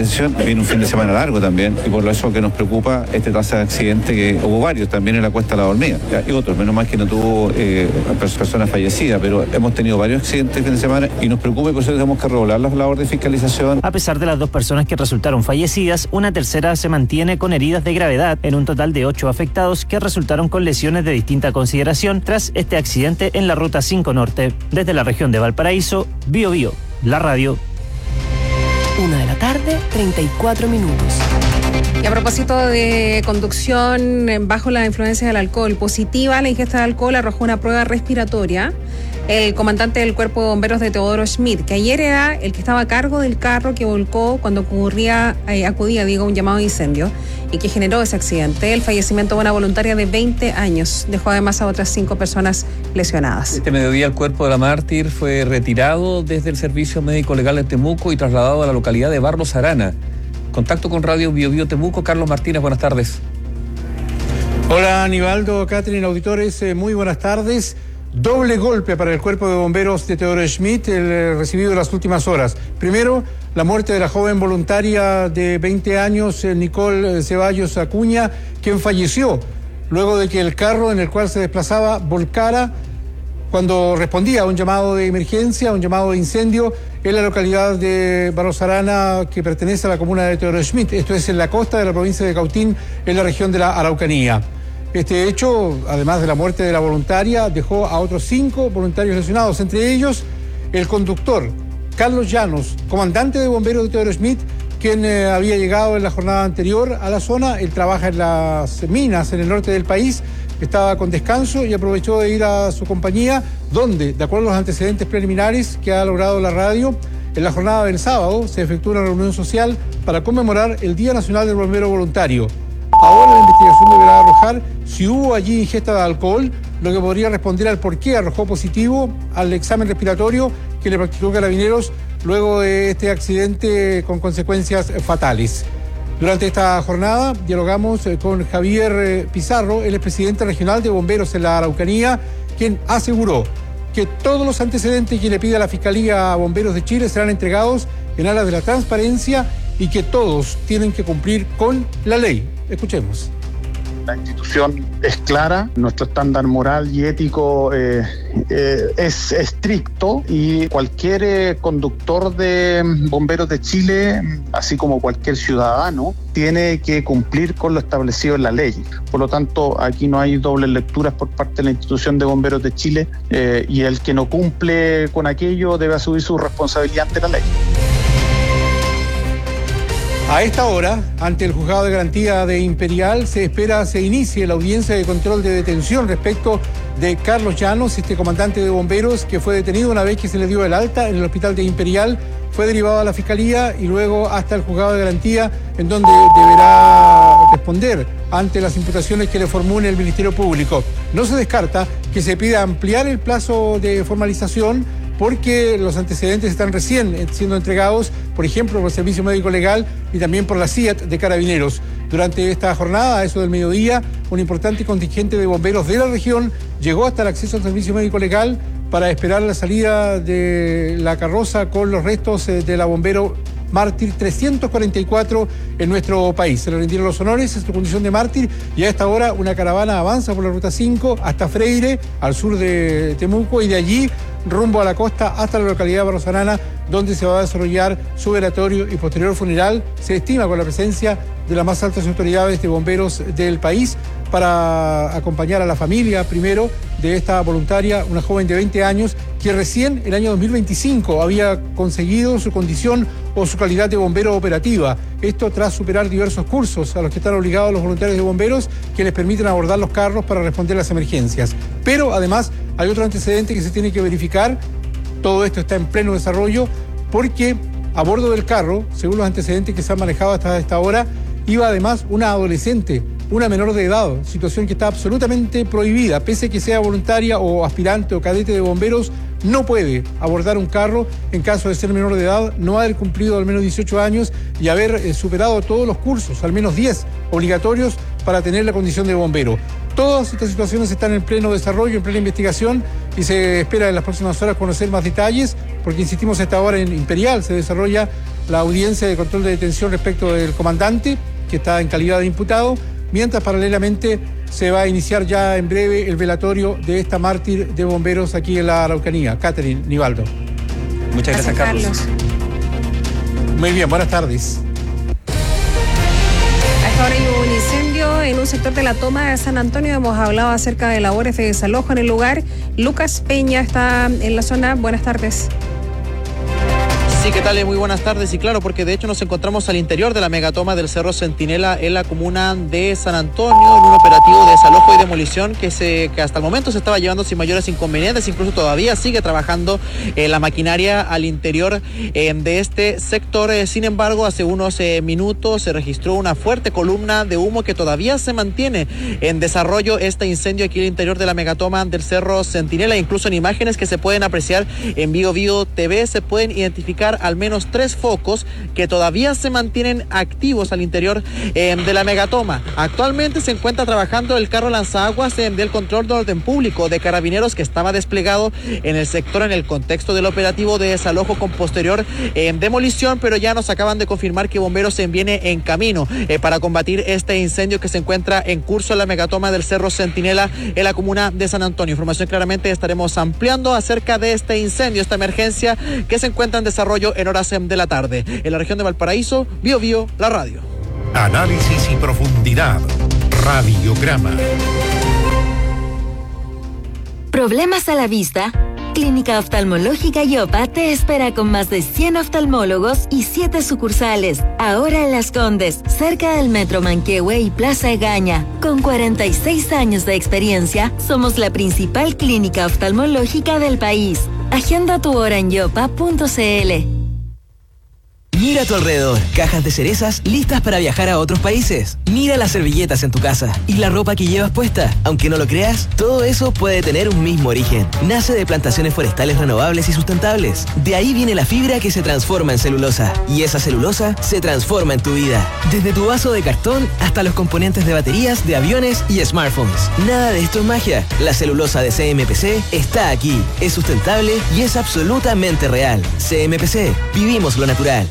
fiscalización, viene un fin de semana largo también, y por eso que nos preocupa esta tasa de accidente, que hubo varios también en la Cuesta La Hormiga, y otros, menos mal que no tuvo personas fallecidas, pero hemos tenido varios accidentes el fin de semana y nos preocupa, y por eso tenemos que redoblar las labores de fiscalización. A pesar de las 2 personas que resultaron fallecidas, una tercera se mantiene con heridas de gravedad, en un total de 8 afectados que resultaron con lesiones de distinta consideración tras este accidente en la Ruta 5 Norte. Desde la región de Valparaíso, Bio Bio, la radio. 1:34 p.m. Y a propósito de conducción bajo la influencia del alcohol, positiva la ingesta de alcohol arrojó una prueba respiratoria el comandante del Cuerpo de Bomberos de Teodoro Schmidt, que ayer era el que estaba a cargo del carro que volcó cuando acudía un llamado de incendio y que generó ese accidente. El fallecimiento de una voluntaria de 20 años dejó además a otras 5 personas lesionadas. Este mediodía el cuerpo de la mártir fue retirado desde el Servicio Médico Legal de Temuco y trasladado a la localidad de Barros Arana. Contacto con Radio Bio Bio Temuco, Carlos Martínez, buenas tardes. Hola Aníbaldo, Catherine, auditores, muy buenas tardes. Doble golpe para el Cuerpo de Bomberos de Teodoro Schmidt, el recibido en las últimas horas. Primero, la muerte de la joven voluntaria de 20 años, Nicole Ceballos Acuña, quien falleció luego de que el carro en el cual se desplazaba volcara cuando respondía a un llamado de emergencia, a un llamado de incendio en la localidad de Barros Arana, que pertenece a la comuna de Teodoro Schmidt. Esto es en la costa de la provincia de Cautín, en la región de la Araucanía. Este hecho, además de la muerte de la voluntaria, dejó a otros 5 voluntarios lesionados, entre ellos el conductor, Carlos Llanos, comandante de bomberos de Teodoro Schmidt, quien había llegado en la jornada anterior a la zona. Él trabaja en las minas en el norte del país, estaba con descanso y aprovechó de ir a su compañía, donde, de acuerdo a los antecedentes preliminares que ha logrado la radio, en la jornada del sábado se efectuó una reunión social para conmemorar el Día Nacional del Bombero Voluntario. Ahora la investigación deberá arrojar si hubo allí ingesta de alcohol, lo que podría responder al por qué arrojó positivo al examen respiratorio que le practicó Carabineros luego de este accidente con consecuencias fatales. Durante esta jornada dialogamos con Javier Pizarro, el expresidente regional de bomberos en la Araucanía, quien aseguró que todos los antecedentes que le pide la Fiscalía a Bomberos de Chile serán entregados en aras de la transparencia y que todos tienen que cumplir con la ley. Escuchemos. La institución es clara, nuestro estándar moral y ético es estricto, y cualquier conductor de Bomberos de Chile, así como cualquier ciudadano, tiene que cumplir con lo establecido en la ley. Por lo tanto, aquí no hay dobles lecturas por parte de la institución de Bomberos de Chile, y el que no cumple con aquello debe asumir su responsabilidad ante la ley. A esta hora, ante el Juzgado de Garantía de Imperial, se espera se inicie la audiencia de control de detención respecto de Carlos Llanos, este comandante de bomberos que fue detenido una vez que se le dio el alta en el hospital de Imperial, fue derivado a la Fiscalía y luego hasta el Juzgado de Garantía, en donde deberá responder ante las imputaciones que le formule el Ministerio Público. No se descarta que se pida ampliar el plazo de formalización, porque los antecedentes están recién siendo entregados, por ejemplo, por el Servicio Médico Legal y también por la CIAT de Carabineros. Durante esta jornada, a eso del mediodía, un importante contingente de bomberos de la región llegó hasta el acceso al Servicio Médico Legal para esperar la salida de la carroza con los restos de la bombero mártir 344 en nuestro país. Se le rindieron los honores en su condición de mártir y a esta hora una caravana avanza por la Ruta 5 hasta Freire, al sur de Temuco, y de allí rumbo a la costa hasta la localidad de Barros Arana, donde se va a desarrollar su velatorio y posterior funeral. Se estima con la presencia de las más altas autoridades de bomberos del país para acompañar a la familia primero de esta voluntaria, una joven de 20 años que recién el año 2025 había conseguido su condición o su calidad de bombero operativa. Esto tras superar diversos cursos a los que están obligados los voluntarios de bomberos que les permiten abordar los carros para responder a las emergencias. Pero además hay otro antecedente que se tiene que verificar. Todo esto está en pleno desarrollo porque a bordo del carro, según los antecedentes que se han manejado hasta esta hora, iba además una adolescente, una menor de edad, situación que está absolutamente prohibida. Pese a que sea voluntaria o aspirante o cadete de bomberos, no puede abordar un carro en caso de ser menor de edad, no haber cumplido al menos 18 años y haber superado todos los cursos, al menos 10 obligatorios para tener la condición de bombero. Todas estas situaciones están en pleno desarrollo, en plena investigación, y se espera en las próximas horas conocer más detalles, porque insistimos, a esta hora en Imperial se desarrolla la audiencia de control de detención respecto del comandante, que está en calidad de imputado, mientras paralelamente se va a iniciar ya en breve el velatorio de esta mártir de bomberos aquí en la Araucanía. Catherine, Nivaldo. Muchas gracias, Carlos. Muy bien, buenas tardes. A esta hora hubo un incendio en un sector de la Toma de San Antonio. Hemos hablado acerca de labores de desalojo en el lugar. Lucas Peña está en la zona. Buenas tardes. Sí, ¿qué tal? Muy buenas tardes. Y claro, porque de hecho nos encontramos al interior de la megatoma del Cerro Centinela en la comuna de San Antonio, en un operativo de desalojo y demolición que hasta el momento se estaba llevando sin mayores inconvenientes. Incluso todavía sigue trabajando la maquinaria al interior de este sector. Sin embargo, hace unos minutos se registró una fuerte columna de humo que todavía se mantiene en desarrollo este incendio aquí al interior de la megatoma del Cerro Centinela. Incluso en imágenes que se pueden apreciar en Bio TV se pueden identificar al menos 3 focos que todavía se mantienen activos al interior de la megatoma. Actualmente se encuentra trabajando el carro lanzaguas del control de orden público de Carabineros, que estaba desplegado en el sector en el contexto del operativo de desalojo con posterior demolición, pero ya nos acaban de confirmar que bomberos se viene en camino para combatir este incendio que se encuentra en curso en la megatoma del Cerro Centinela en la comuna de San Antonio. Información claramente estaremos ampliando acerca de este incendio, esta emergencia que se encuentra en desarrollo en horas de la tarde. En la región de Valparaíso, Bio, la radio. Análisis y profundidad. Radiograma. ¿Problemas a la vista? Clínica Oftalmológica Yopa te espera con más de 100 oftalmólogos y 7 sucursales. Ahora en Las Condes, cerca del Metro Manquehue y Plaza Egaña. Con 46 años de experiencia, somos la principal clínica oftalmológica del país. Agenda tu hora en yopa.cl. Mira a tu alrededor, cajas de cerezas listas para viajar a otros países. Mira las servilletas en tu casa y la ropa que llevas puesta. Aunque no lo creas, todo eso puede tener un mismo origen. Nace de plantaciones forestales renovables y sustentables. De ahí viene la fibra que se transforma en celulosa. Y esa celulosa se transforma en tu vida. Desde tu vaso de cartón hasta los componentes de baterías, de aviones y smartphones. Nada de esto es magia. La celulosa de CMPC está aquí. Es sustentable y es absolutamente real. CMPC, vivimos lo natural.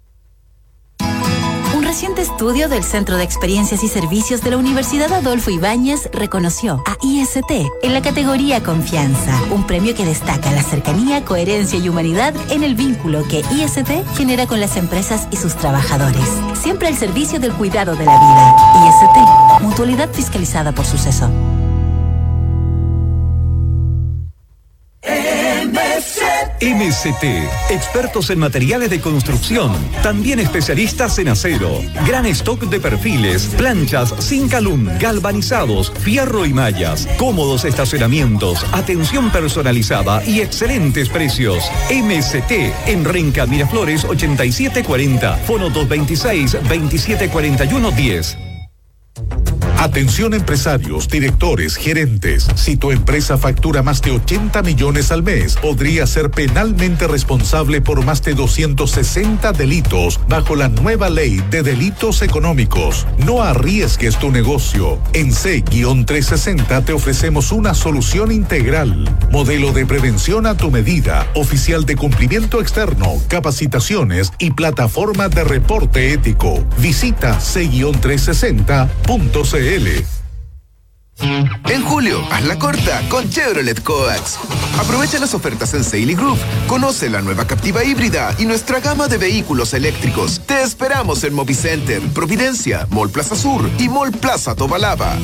Un reciente estudio del Centro de Experiencias y Servicios de la Universidad Adolfo Ibáñez reconoció a IST en la categoría Confianza, un premio que destaca la cercanía, coherencia y humanidad en el vínculo que IST genera con las empresas y sus trabajadores. Siempre al servicio del cuidado de la vida. IST, mutualidad fiscalizada por Suceso. MST, expertos en materiales de construcción, también especialistas en acero, gran stock de perfiles, planchas, zinc alum, galvanizados, fierro y mallas, cómodos estacionamientos, atención personalizada y excelentes precios. MST en Renca Miraflores 8740, fono 226-2741-10. Atención empresarios, directores, gerentes. Si tu empresa factura más de 80 millones al mes, podría ser penalmente responsable por más de 260 delitos bajo la nueva ley de delitos económicos. No arriesgues tu negocio. En C-360 te ofrecemos una solución integral. Modelo de prevención a tu medida, oficial de cumplimiento externo, capacitaciones y plataforma de reporte ético. Visita C-360.cl. En julio, hazla corta con Chevrolet Coax. Aprovecha las ofertas en Seily Group, conoce la nueva Captiva híbrida y nuestra gama de vehículos eléctricos. Te esperamos en Movicenter, Providencia, Mall Plaza Sur y Mall Plaza Tobalaba.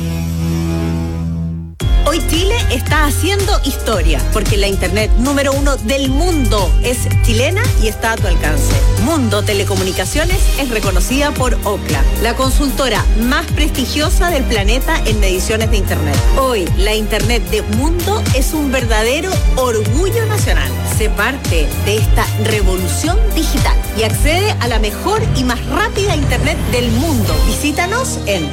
Hoy Chile está haciendo historia, porque la internet número 1 del mundo es chilena y está a tu alcance. Mundo Telecomunicaciones es reconocida por Ookla, la consultora más prestigiosa del planeta en mediciones de internet. Hoy, la internet de Mundo es un verdadero orgullo nacional. Sé parte de esta revolución digital y accede a la mejor y más rápida internet del mundo. Visítanos en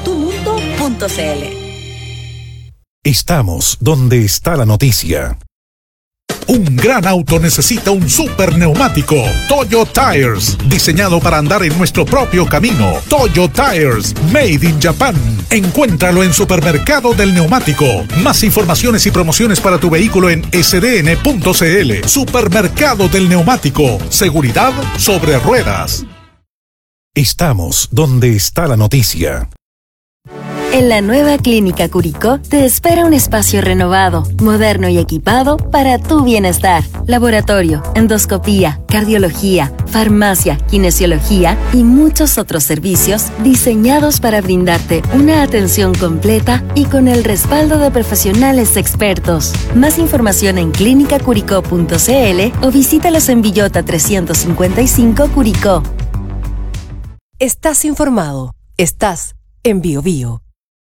tumundo.cl. Estamos donde está la noticia. Un gran auto necesita un super neumático. Toyo Tires, diseñado para andar en nuestro propio camino. Toyo Tires, made in Japan. Encuéntralo en Supermercado del Neumático. Más informaciones y promociones para tu vehículo en sdn.cl. Supermercado del Neumático. Seguridad sobre ruedas. Estamos donde está la noticia. En la nueva Clínica Curicó te espera un espacio renovado, moderno y equipado para tu bienestar. Laboratorio, endoscopía, cardiología, farmacia, kinesiología y muchos otros servicios diseñados para brindarte una atención completa y con el respaldo de profesionales expertos. Más información en clinicacuricó.cl o visítalos en Villota 355 Curicó. Estás informado. Estás en Bio Bio.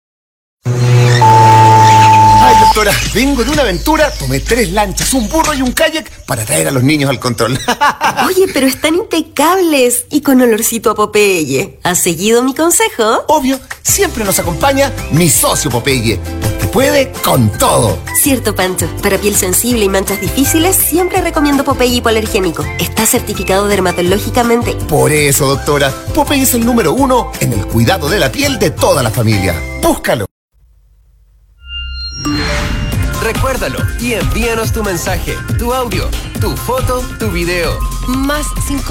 Ay, doctora, vengo de una aventura, tomé 3 lanchas, un burro y un kayak para traer a los niños al control. Oye, pero están impecables y con olorcito a Popeye. ¿Has seguido mi consejo? Obvio, siempre nos acompaña mi socio Popeye, porque puede con todo. Cierto, Pancho. Para piel sensible y manchas difíciles, siempre recomiendo Popeye hipoalergénico. Está certificado dermatológicamente. Por eso, doctora, Popeye es el número 1 en el cuidado de la piel de toda la familia. Búscalo. Recuérdalo y envíanos tu mensaje, tu audio, tu foto, tu video. Más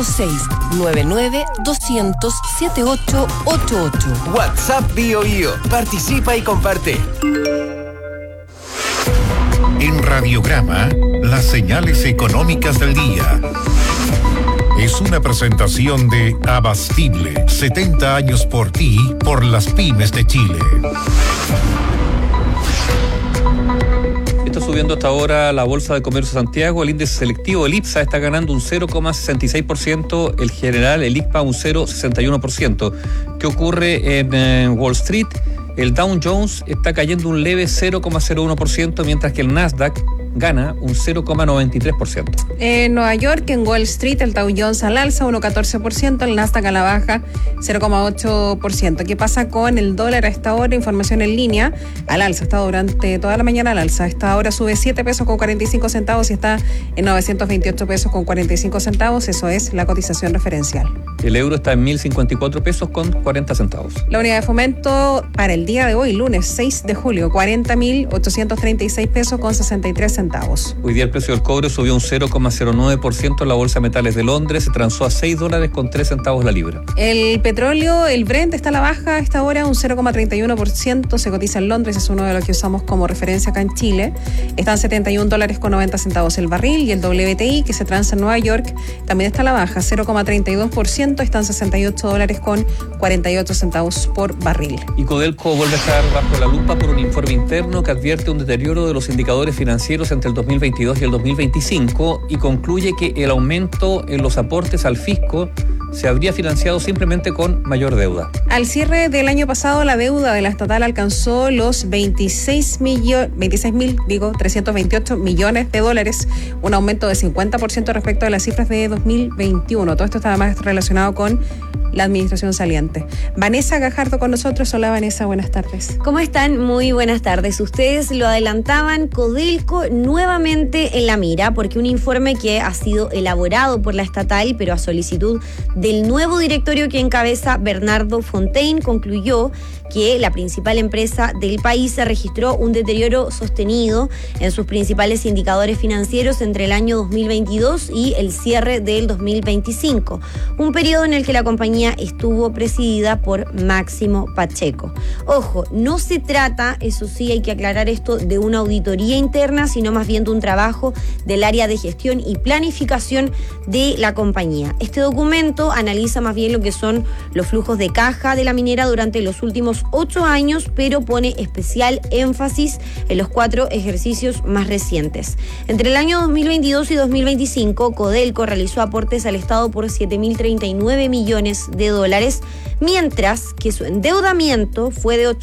56-99-200-7888. WhatsApp Bio Bio. Participa y comparte. En Radiograma, las señales económicas del día. Es una presentación de Abastible, 70 años por ti, por las pymes de Chile. Está subiendo hasta ahora la Bolsa de Comercio de Santiago, el índice selectivo, el IPSA, está ganando un 0,66%, el general, el ICPA, un 0,61%. ¿Qué ocurre en Wall Street? El Dow Jones está cayendo un leve 0,01%, mientras que el Nasdaq gana un 0,93%. En Nueva York, en Wall Street, el Dow Jones al alza 1,14%, el Nasdaq a la baja 0,8%. ¿Qué pasa con el dólar a esta hora? Información en línea, al alza, está durante toda la mañana al alza. A esta hora sube 7 pesos con 45 centavos y está en 928 pesos con 45 centavos. Eso es la cotización referencial. El euro está en 1.054 pesos con 40 centavos. La unidad de fomento para el día de hoy, lunes 6 de julio, 40.836 pesos con 63 centavos. Hoy día el precio del cobre subió un 0,09% en la Bolsa de Metales de Londres, se transó a $6.03 la libra. El petróleo, el Brent, está a la baja a esta hora, un 0,31%, se cotiza en Londres, es uno de los que usamos como referencia acá en Chile. Están $71.90 el barril, y el WTI, que se transa en Nueva York, también está a la baja, 0,32%, están $68.48 por barril. Y Codelco vuelve a estar bajo la lupa por un informe interno que advierte un deterioro de los indicadores financieros entre el 2022 y el 2025 y concluye que el aumento en los aportes al fisco se habría financiado simplemente con mayor deuda. Al cierre del año pasado, la deuda de la estatal alcanzó los 26.328 millones de dólares, un aumento de 50% respecto a las cifras de 2021. Todo esto está además relacionado con la administración saliente. Vanessa Gajardo con nosotros. Hola Vanessa, buenas tardes. ¿Cómo están? Muy buenas tardes. Ustedes lo adelantaban, Codelco nuevamente en la mira, porque un informe que ha sido elaborado por la estatal, pero a solicitud del nuevo directorio que encabeza Bernardo Fontaine, concluyó que la principal empresa del país se registró un deterioro sostenido en sus principales indicadores financieros entre el año 2022 y el cierre del 2025, un periodo en el que la compañía estuvo presidida por Máximo Pacheco. Ojo, no se trata, eso sí hay que aclarar esto, de una auditoría interna, sino más bien de un trabajo del área de gestión y planificación de la compañía. Este documento analiza más bien lo que son los flujos de caja de la minera durante los últimos 8 años, pero pone especial énfasis en los 4 ejercicios más recientes. Entre el año 2022 y 2025, Codelco realizó aportes al Estado por 7.039 millones de dólares, mientras que su endeudamiento fue de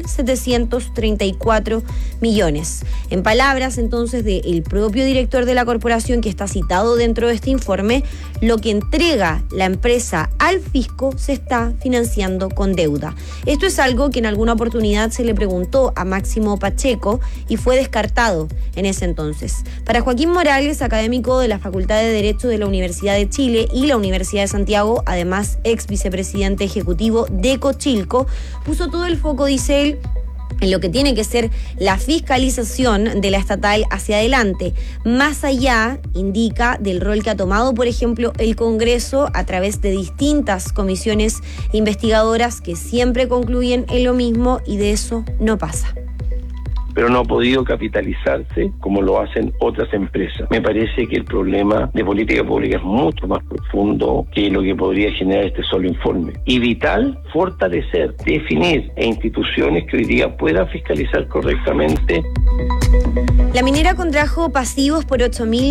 8.734 millones. En palabras entonces del propio director de la corporación, que está citado dentro de este informe, lo que entrega la empresa al fisco se está financiando con deuda. Esto es algo que en alguna oportunidad se le preguntó a Máximo Pacheco y fue descartado en ese entonces. Para Joaquín Morales, académico de la Facultad de Derecho de la Universidad de Chile y la Universidad de Santiago, además ex vicepresidente ejecutivo de Cochilco, puso todo el foco, dice él, en lo que tiene que ser la fiscalización de la estatal hacia adelante, más allá, indica, del rol que ha tomado, por ejemplo, el Congreso a través de distintas comisiones investigadoras que siempre concluyen en lo mismo y de eso no pasa. Pero no ha podido capitalizarse como lo hacen otras empresas. Me parece que el problema de política pública es mucho más profundo que lo que podría generar este solo informe. Y vital, fortalecer, definir instituciones que hoy día puedan fiscalizar correctamente. La minera contrajo pasivos por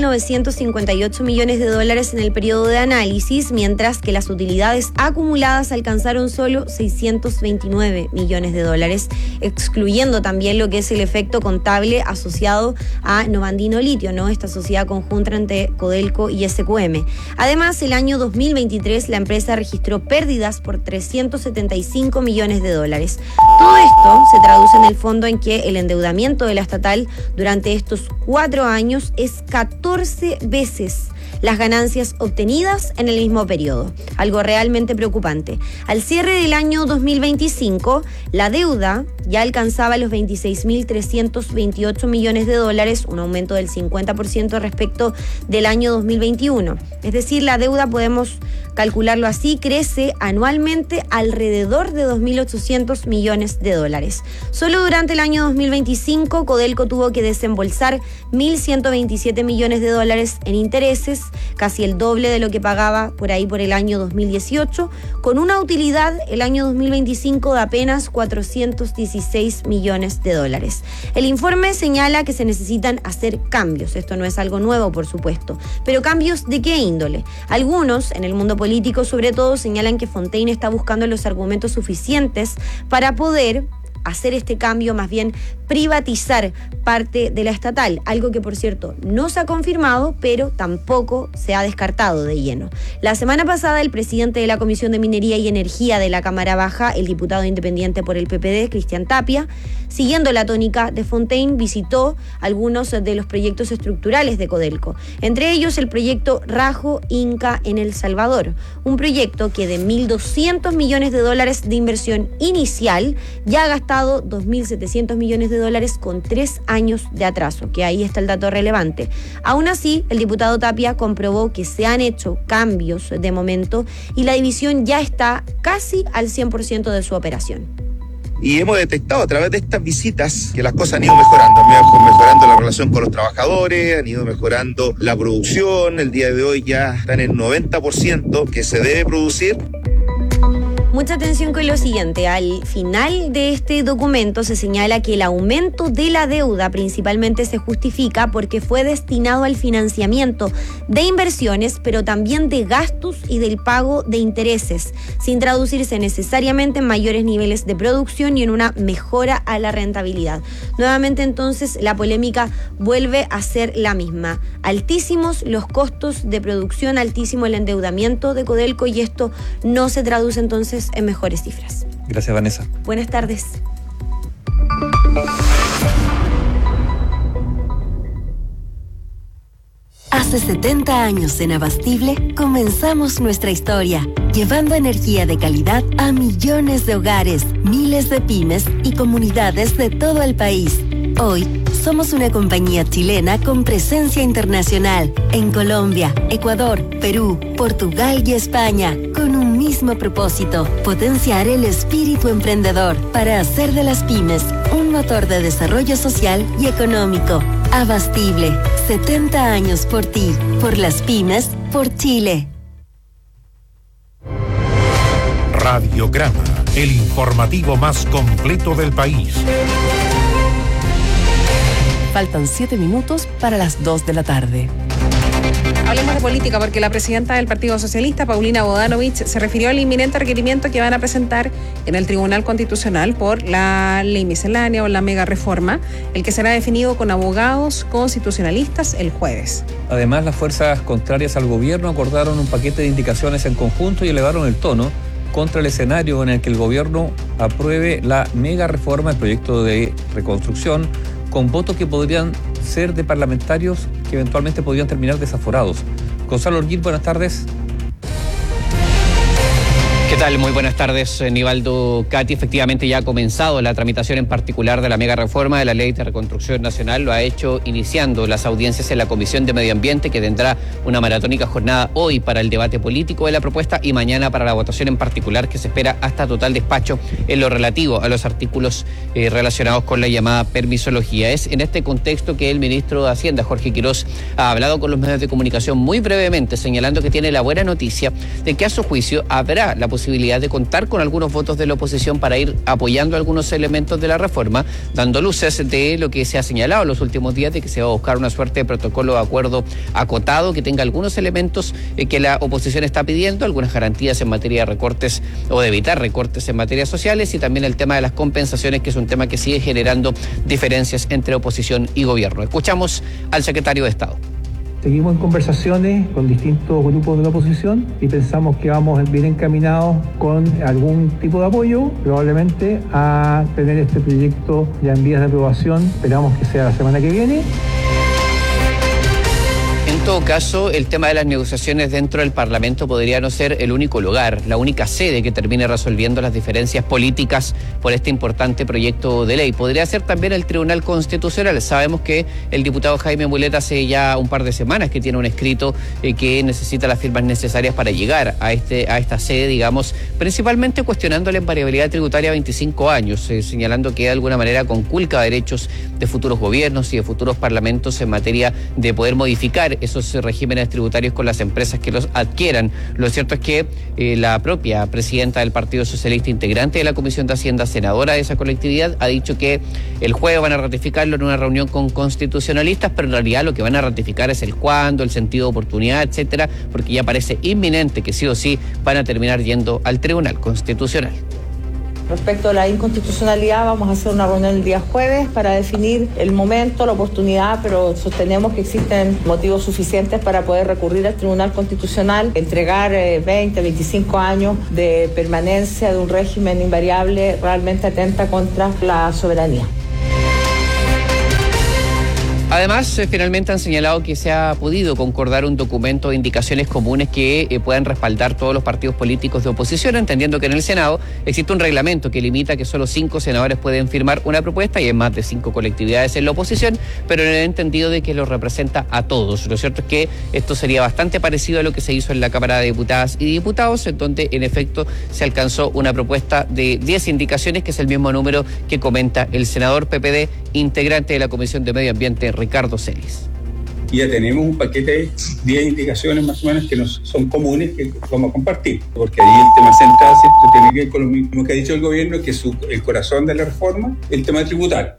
8.958 millones de dólares en el periodo de análisis, mientras que las utilidades acumuladas alcanzaron solo 629 millones de dólares, excluyendo también lo que es el efecto contable asociado a Novandino Litio, ¿no? Esta sociedad conjunta entre Codelco y SQM. Además, el año 2023 la empresa registró pérdidas por 375 millones de dólares. Todo esto se traduce en el fondo en que el endeudamiento de la estatal durante estos 4 años es 14 veces las ganancias obtenidas en el mismo periodo. Algo realmente preocupante. Al cierre del año 2025, la deuda ya alcanzaba los 26.328 millones de dólares, un aumento del 50% respecto del año 2021. Es decir, la deuda, podemos calcularlo así, crece anualmente alrededor de 2.800 millones de dólares. Solo durante el año 2025, Codelco tuvo que desembolsar 1.127 millones de dólares en intereses, casi el doble de lo que pagaba por ahí por el año 2018, con una utilidad el año 2025 de apenas 416 millones de dólares. El informe señala que se necesitan hacer cambios. Esto no es algo nuevo, por supuesto, pero ¿cambios de qué índole? Algunos, en el mundo político sobre todo, señalan que Fontaine está buscando los argumentos suficientes para poder hacer este cambio, más bien privatizar parte de la estatal, algo que por cierto no se ha confirmado, pero tampoco se ha descartado de lleno. La semana pasada el presidente de la Comisión de Minería y Energía de la Cámara Baja, el diputado independiente por el PPD, Cristian Tapia, siguiendo la tónica de Fontaine, visitó algunos de los proyectos estructurales de Codelco, entre ellos el proyecto Rajo Inca en El Salvador, un proyecto que de 1.200 millones de dólares de inversión inicial ya ha gastado 2.700 millones de dólares con 3 años de atraso, que ahí está el dato relevante. Aún así, el diputado Tapia comprobó que se han hecho cambios de momento y la división ya está casi al 100% de su operación. Y hemos detectado a través de estas visitas que las cosas han ido mejorando. Han ido mejorando la relación con los trabajadores, han ido mejorando la producción. El día de hoy ya está en el 90% que se debe producir. Mucha atención con lo siguiente. Al final de este documento se señala que el aumento de la deuda principalmente se justifica porque fue destinado al financiamiento de inversiones, pero también de gastos y del pago de intereses, sin traducirse necesariamente en mayores niveles de producción y en una mejora a la rentabilidad. Nuevamente entonces la polémica vuelve a ser la misma. Altísimos los costos de producción, altísimo el endeudamiento de Codelco, y esto no se traduce entonces en mejores cifras. Gracias, Vanessa. Buenas tardes. Hace 70 años en Abastible comenzamos nuestra historia, llevando energía de calidad a millones de hogares, miles de pymes y comunidades de todo el país. Hoy somos una compañía chilena con presencia internacional en Colombia, Ecuador, Perú, Portugal y España, con un mismo propósito: potenciar el espíritu emprendedor para hacer de las pymes un motor de desarrollo social y económico. Abastible, 70 años por ti, por las pymes, por Chile. Radiograma, el informativo más completo del país. Faltan 7 minutos para las 2 de la tarde. Hablemos de política porque la presidenta del Partido Socialista, Paulina Bodanovich, se refirió al inminente requerimiento que van a presentar en el Tribunal Constitucional por la ley miscelánea o la mega reforma, el que será definido con abogados constitucionalistas el jueves. Además, las fuerzas contrarias al gobierno acordaron un paquete de indicaciones en conjunto y elevaron el tono contra el escenario en el que el gobierno apruebe la mega reforma, el proyecto de reconstrucción, con votos que podrían ser de parlamentarios que eventualmente podrían terminar desaforados. Gonzalo Orguín, buenas tardes. ¿Qué tal? Muy buenas tardes, Nivaldo Cati. Efectivamente ya ha comenzado la tramitación en particular de la mega reforma de la Ley de Reconstrucción Nacional. Lo ha hecho iniciando las audiencias en la Comisión de Medio Ambiente, que tendrá una maratónica jornada hoy para el debate político de la propuesta y mañana para la votación en particular, que se espera hasta total despacho en lo relativo a los artículos relacionados con la llamada permisología. Es en este contexto que el ministro de Hacienda, Jorge Quirós, ha hablado con los medios de comunicación muy brevemente, señalando que tiene la buena noticia de que a su juicio habrá la posibilidad de contar con algunos votos de la oposición para ir apoyando algunos elementos de la reforma, dando luces de lo que se ha señalado en los últimos días, de que se va a buscar una suerte de protocolo de acuerdo acotado que tenga algunos elementos que la oposición está pidiendo, algunas garantías en materia de recortes o de evitar recortes en materias sociales, y también el tema de las compensaciones, que es un tema que sigue generando diferencias entre oposición y gobierno. Escuchamos al secretario de Estado. Seguimos en conversaciones con distintos grupos de la oposición y pensamos que vamos bien encaminados con algún tipo de apoyo, probablemente a tener este proyecto ya en vías de aprobación. Esperamos que sea la semana que viene. En todo caso, el tema de las negociaciones dentro del Parlamento podría no ser el único lugar, la única sede que termine resolviendo las diferencias políticas por este importante proyecto de ley. Podría ser también el Tribunal Constitucional. Sabemos que el diputado Jaime Mulet hace ya un par de semanas que tiene un escrito que necesita las firmas necesarias para llegar a esta sede, digamos, principalmente cuestionando la invariabilidad tributaria a 25 años, señalando que de alguna manera conculca derechos de futuros gobiernos y de futuros parlamentos en materia de poder modificar esos regímenes tributarios con las empresas que los adquieran. Lo cierto es que la propia presidenta del Partido Socialista, integrante de la Comisión de Hacienda, senadora de esa colectividad, ha dicho que el jueves van a ratificarlo en una reunión con constitucionalistas, pero en realidad lo que van a ratificar es el cuándo, el sentido de oportunidad, etcétera, porque ya parece inminente que sí o sí van a terminar yendo al Tribunal Constitucional. Respecto a la inconstitucionalidad, vamos a hacer una reunión el día jueves para definir el momento, la oportunidad, pero sostenemos que existen motivos suficientes para poder recurrir al Tribunal Constitucional, entregar 20, 25 años de permanencia de un régimen invariable realmente atenta contra la soberanía. Además, finalmente han señalado que se ha podido concordar un documento de indicaciones comunes que puedan respaldar todos los partidos políticos de oposición, entendiendo que en el Senado existe un reglamento que limita que solo 5 senadores pueden firmar una propuesta y hay más de 5 colectividades en la oposición, pero en el entendido de que los representa a todos. Lo cierto es que esto sería bastante parecido a lo que se hizo en la Cámara de Diputadas y Diputados, en donde en efecto se alcanzó una propuesta de 10 indicaciones, que es el mismo número que comenta el senador PPD, integrante de la Comisión de Medio Ambiente, Ricardo Celis. Y ya tenemos un paquete de 10 indicaciones más o menos que nos son comunes, que vamos a compartir, porque ahí el tema central siempre tiene que ver con lo mismo que ha dicho el gobierno, que es el corazón de la reforma, el tema tributario.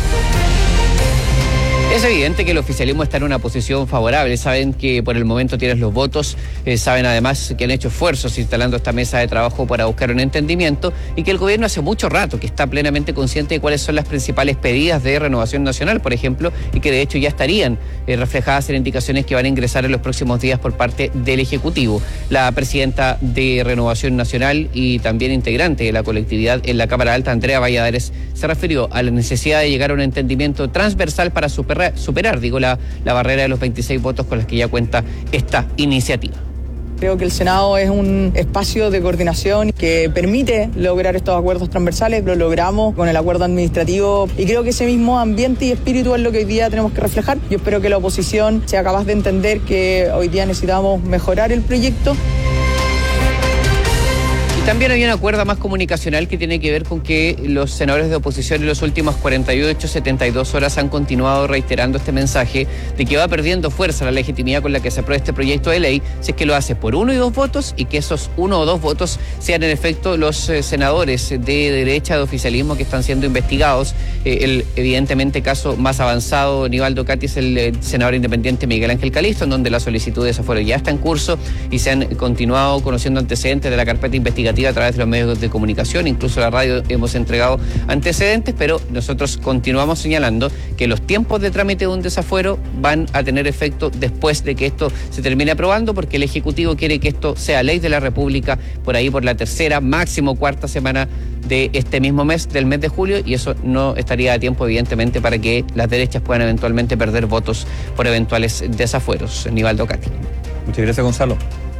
Es evidente que el oficialismo está en una posición favorable. Saben que por el momento tienen los votos, saben además que han hecho esfuerzos instalando esta mesa de trabajo para buscar un entendimiento, y que el gobierno hace mucho rato que está plenamente consciente de cuáles son las principales pedidas de Renovación Nacional, por ejemplo, y que de hecho ya estarían reflejadas en indicaciones que van a ingresar en los próximos días por parte del Ejecutivo. La presidenta de Renovación Nacional y también integrante de la colectividad en la Cámara Alta, Andrea Valladares, se refirió a la necesidad de llegar a un entendimiento transversal para superar la barrera de los 26 votos con las que ya cuenta esta iniciativa. Creo que el Senado es un espacio de coordinación que permite lograr estos acuerdos transversales. Lo logramos con el acuerdo administrativo y creo que ese mismo ambiente y espíritu es lo que hoy día tenemos que reflejar. Yo espero que la oposición sea capaz de entender que hoy día necesitamos mejorar el proyecto. Y también hay una cuerda más comunicacional que tiene que ver con que los senadores de oposición en las últimas 48, 72 horas han continuado reiterando este mensaje de que va perdiendo fuerza la legitimidad con la que se aprueba este proyecto de ley si es que lo hace por 1 y 2 votos y que esos 1 o 2 votos sean en efecto los senadores de derecha de oficialismo que están siendo investigados. El evidentemente caso más avanzado, Nivaldo Cati, es el senador independiente Miguel Ángel Calisto, en donde la solicitud de desafuero ya está en curso y se han continuado conociendo antecedentes de la carpeta investigativa a través de los medios de comunicación, incluso la radio hemos entregado antecedentes, pero nosotros continuamos señalando que los tiempos de trámite de un desafuero van a tener efecto después de que esto se termine aprobando, porque el Ejecutivo quiere que esto sea ley de la República por ahí por la tercera, máximo cuarta semana de este mismo mes, del mes de julio, y eso no estaría a tiempo evidentemente para que las derechas puedan eventualmente perder votos por eventuales desafueros. Nivaldo Cati. Muchas gracias, Gonzalo.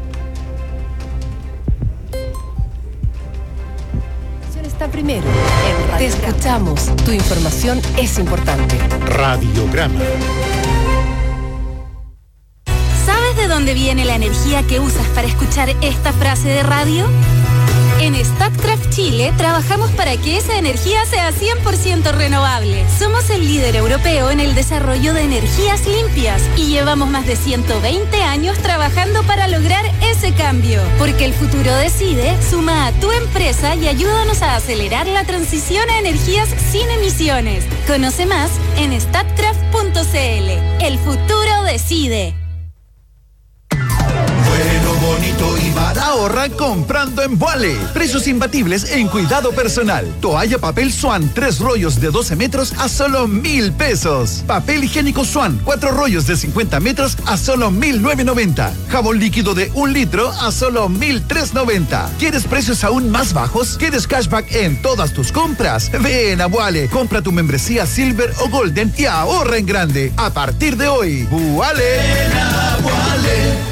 Primero, te escuchamos. Tu información es importante. Radiograma. ¿Sabes de dónde viene la energía que usas para escuchar esta frase de radio? En Statkraft Chile trabajamos para que esa energía sea 100% renovable. Somos el líder europeo en el desarrollo de energías limpias y llevamos más de 120 años trabajando para lograr ese cambio. Porque el futuro decide, suma a tu empresa y ayúdanos a acelerar la transición a energías sin emisiones. Conoce más en statkraft.cl. El futuro decide. Bonito y barato. Ahorra comprando en Vuale. Precios imbatibles en cuidado personal. Toalla papel Swan, 3 rollos de 12 metros a solo 1,000 pesos. Papel higiénico Swan, 4 rollos de 50 metros a solo 1,990. Jabón líquido de 1 litro a solo 1,390. ¿Quieres precios aún más bajos? ¿Quieres cashback en todas tus compras? Ven a Vuale. Compra tu membresía Silver o Golden y ahorra en grande. A partir de hoy, Vuale. Ven a Vuale.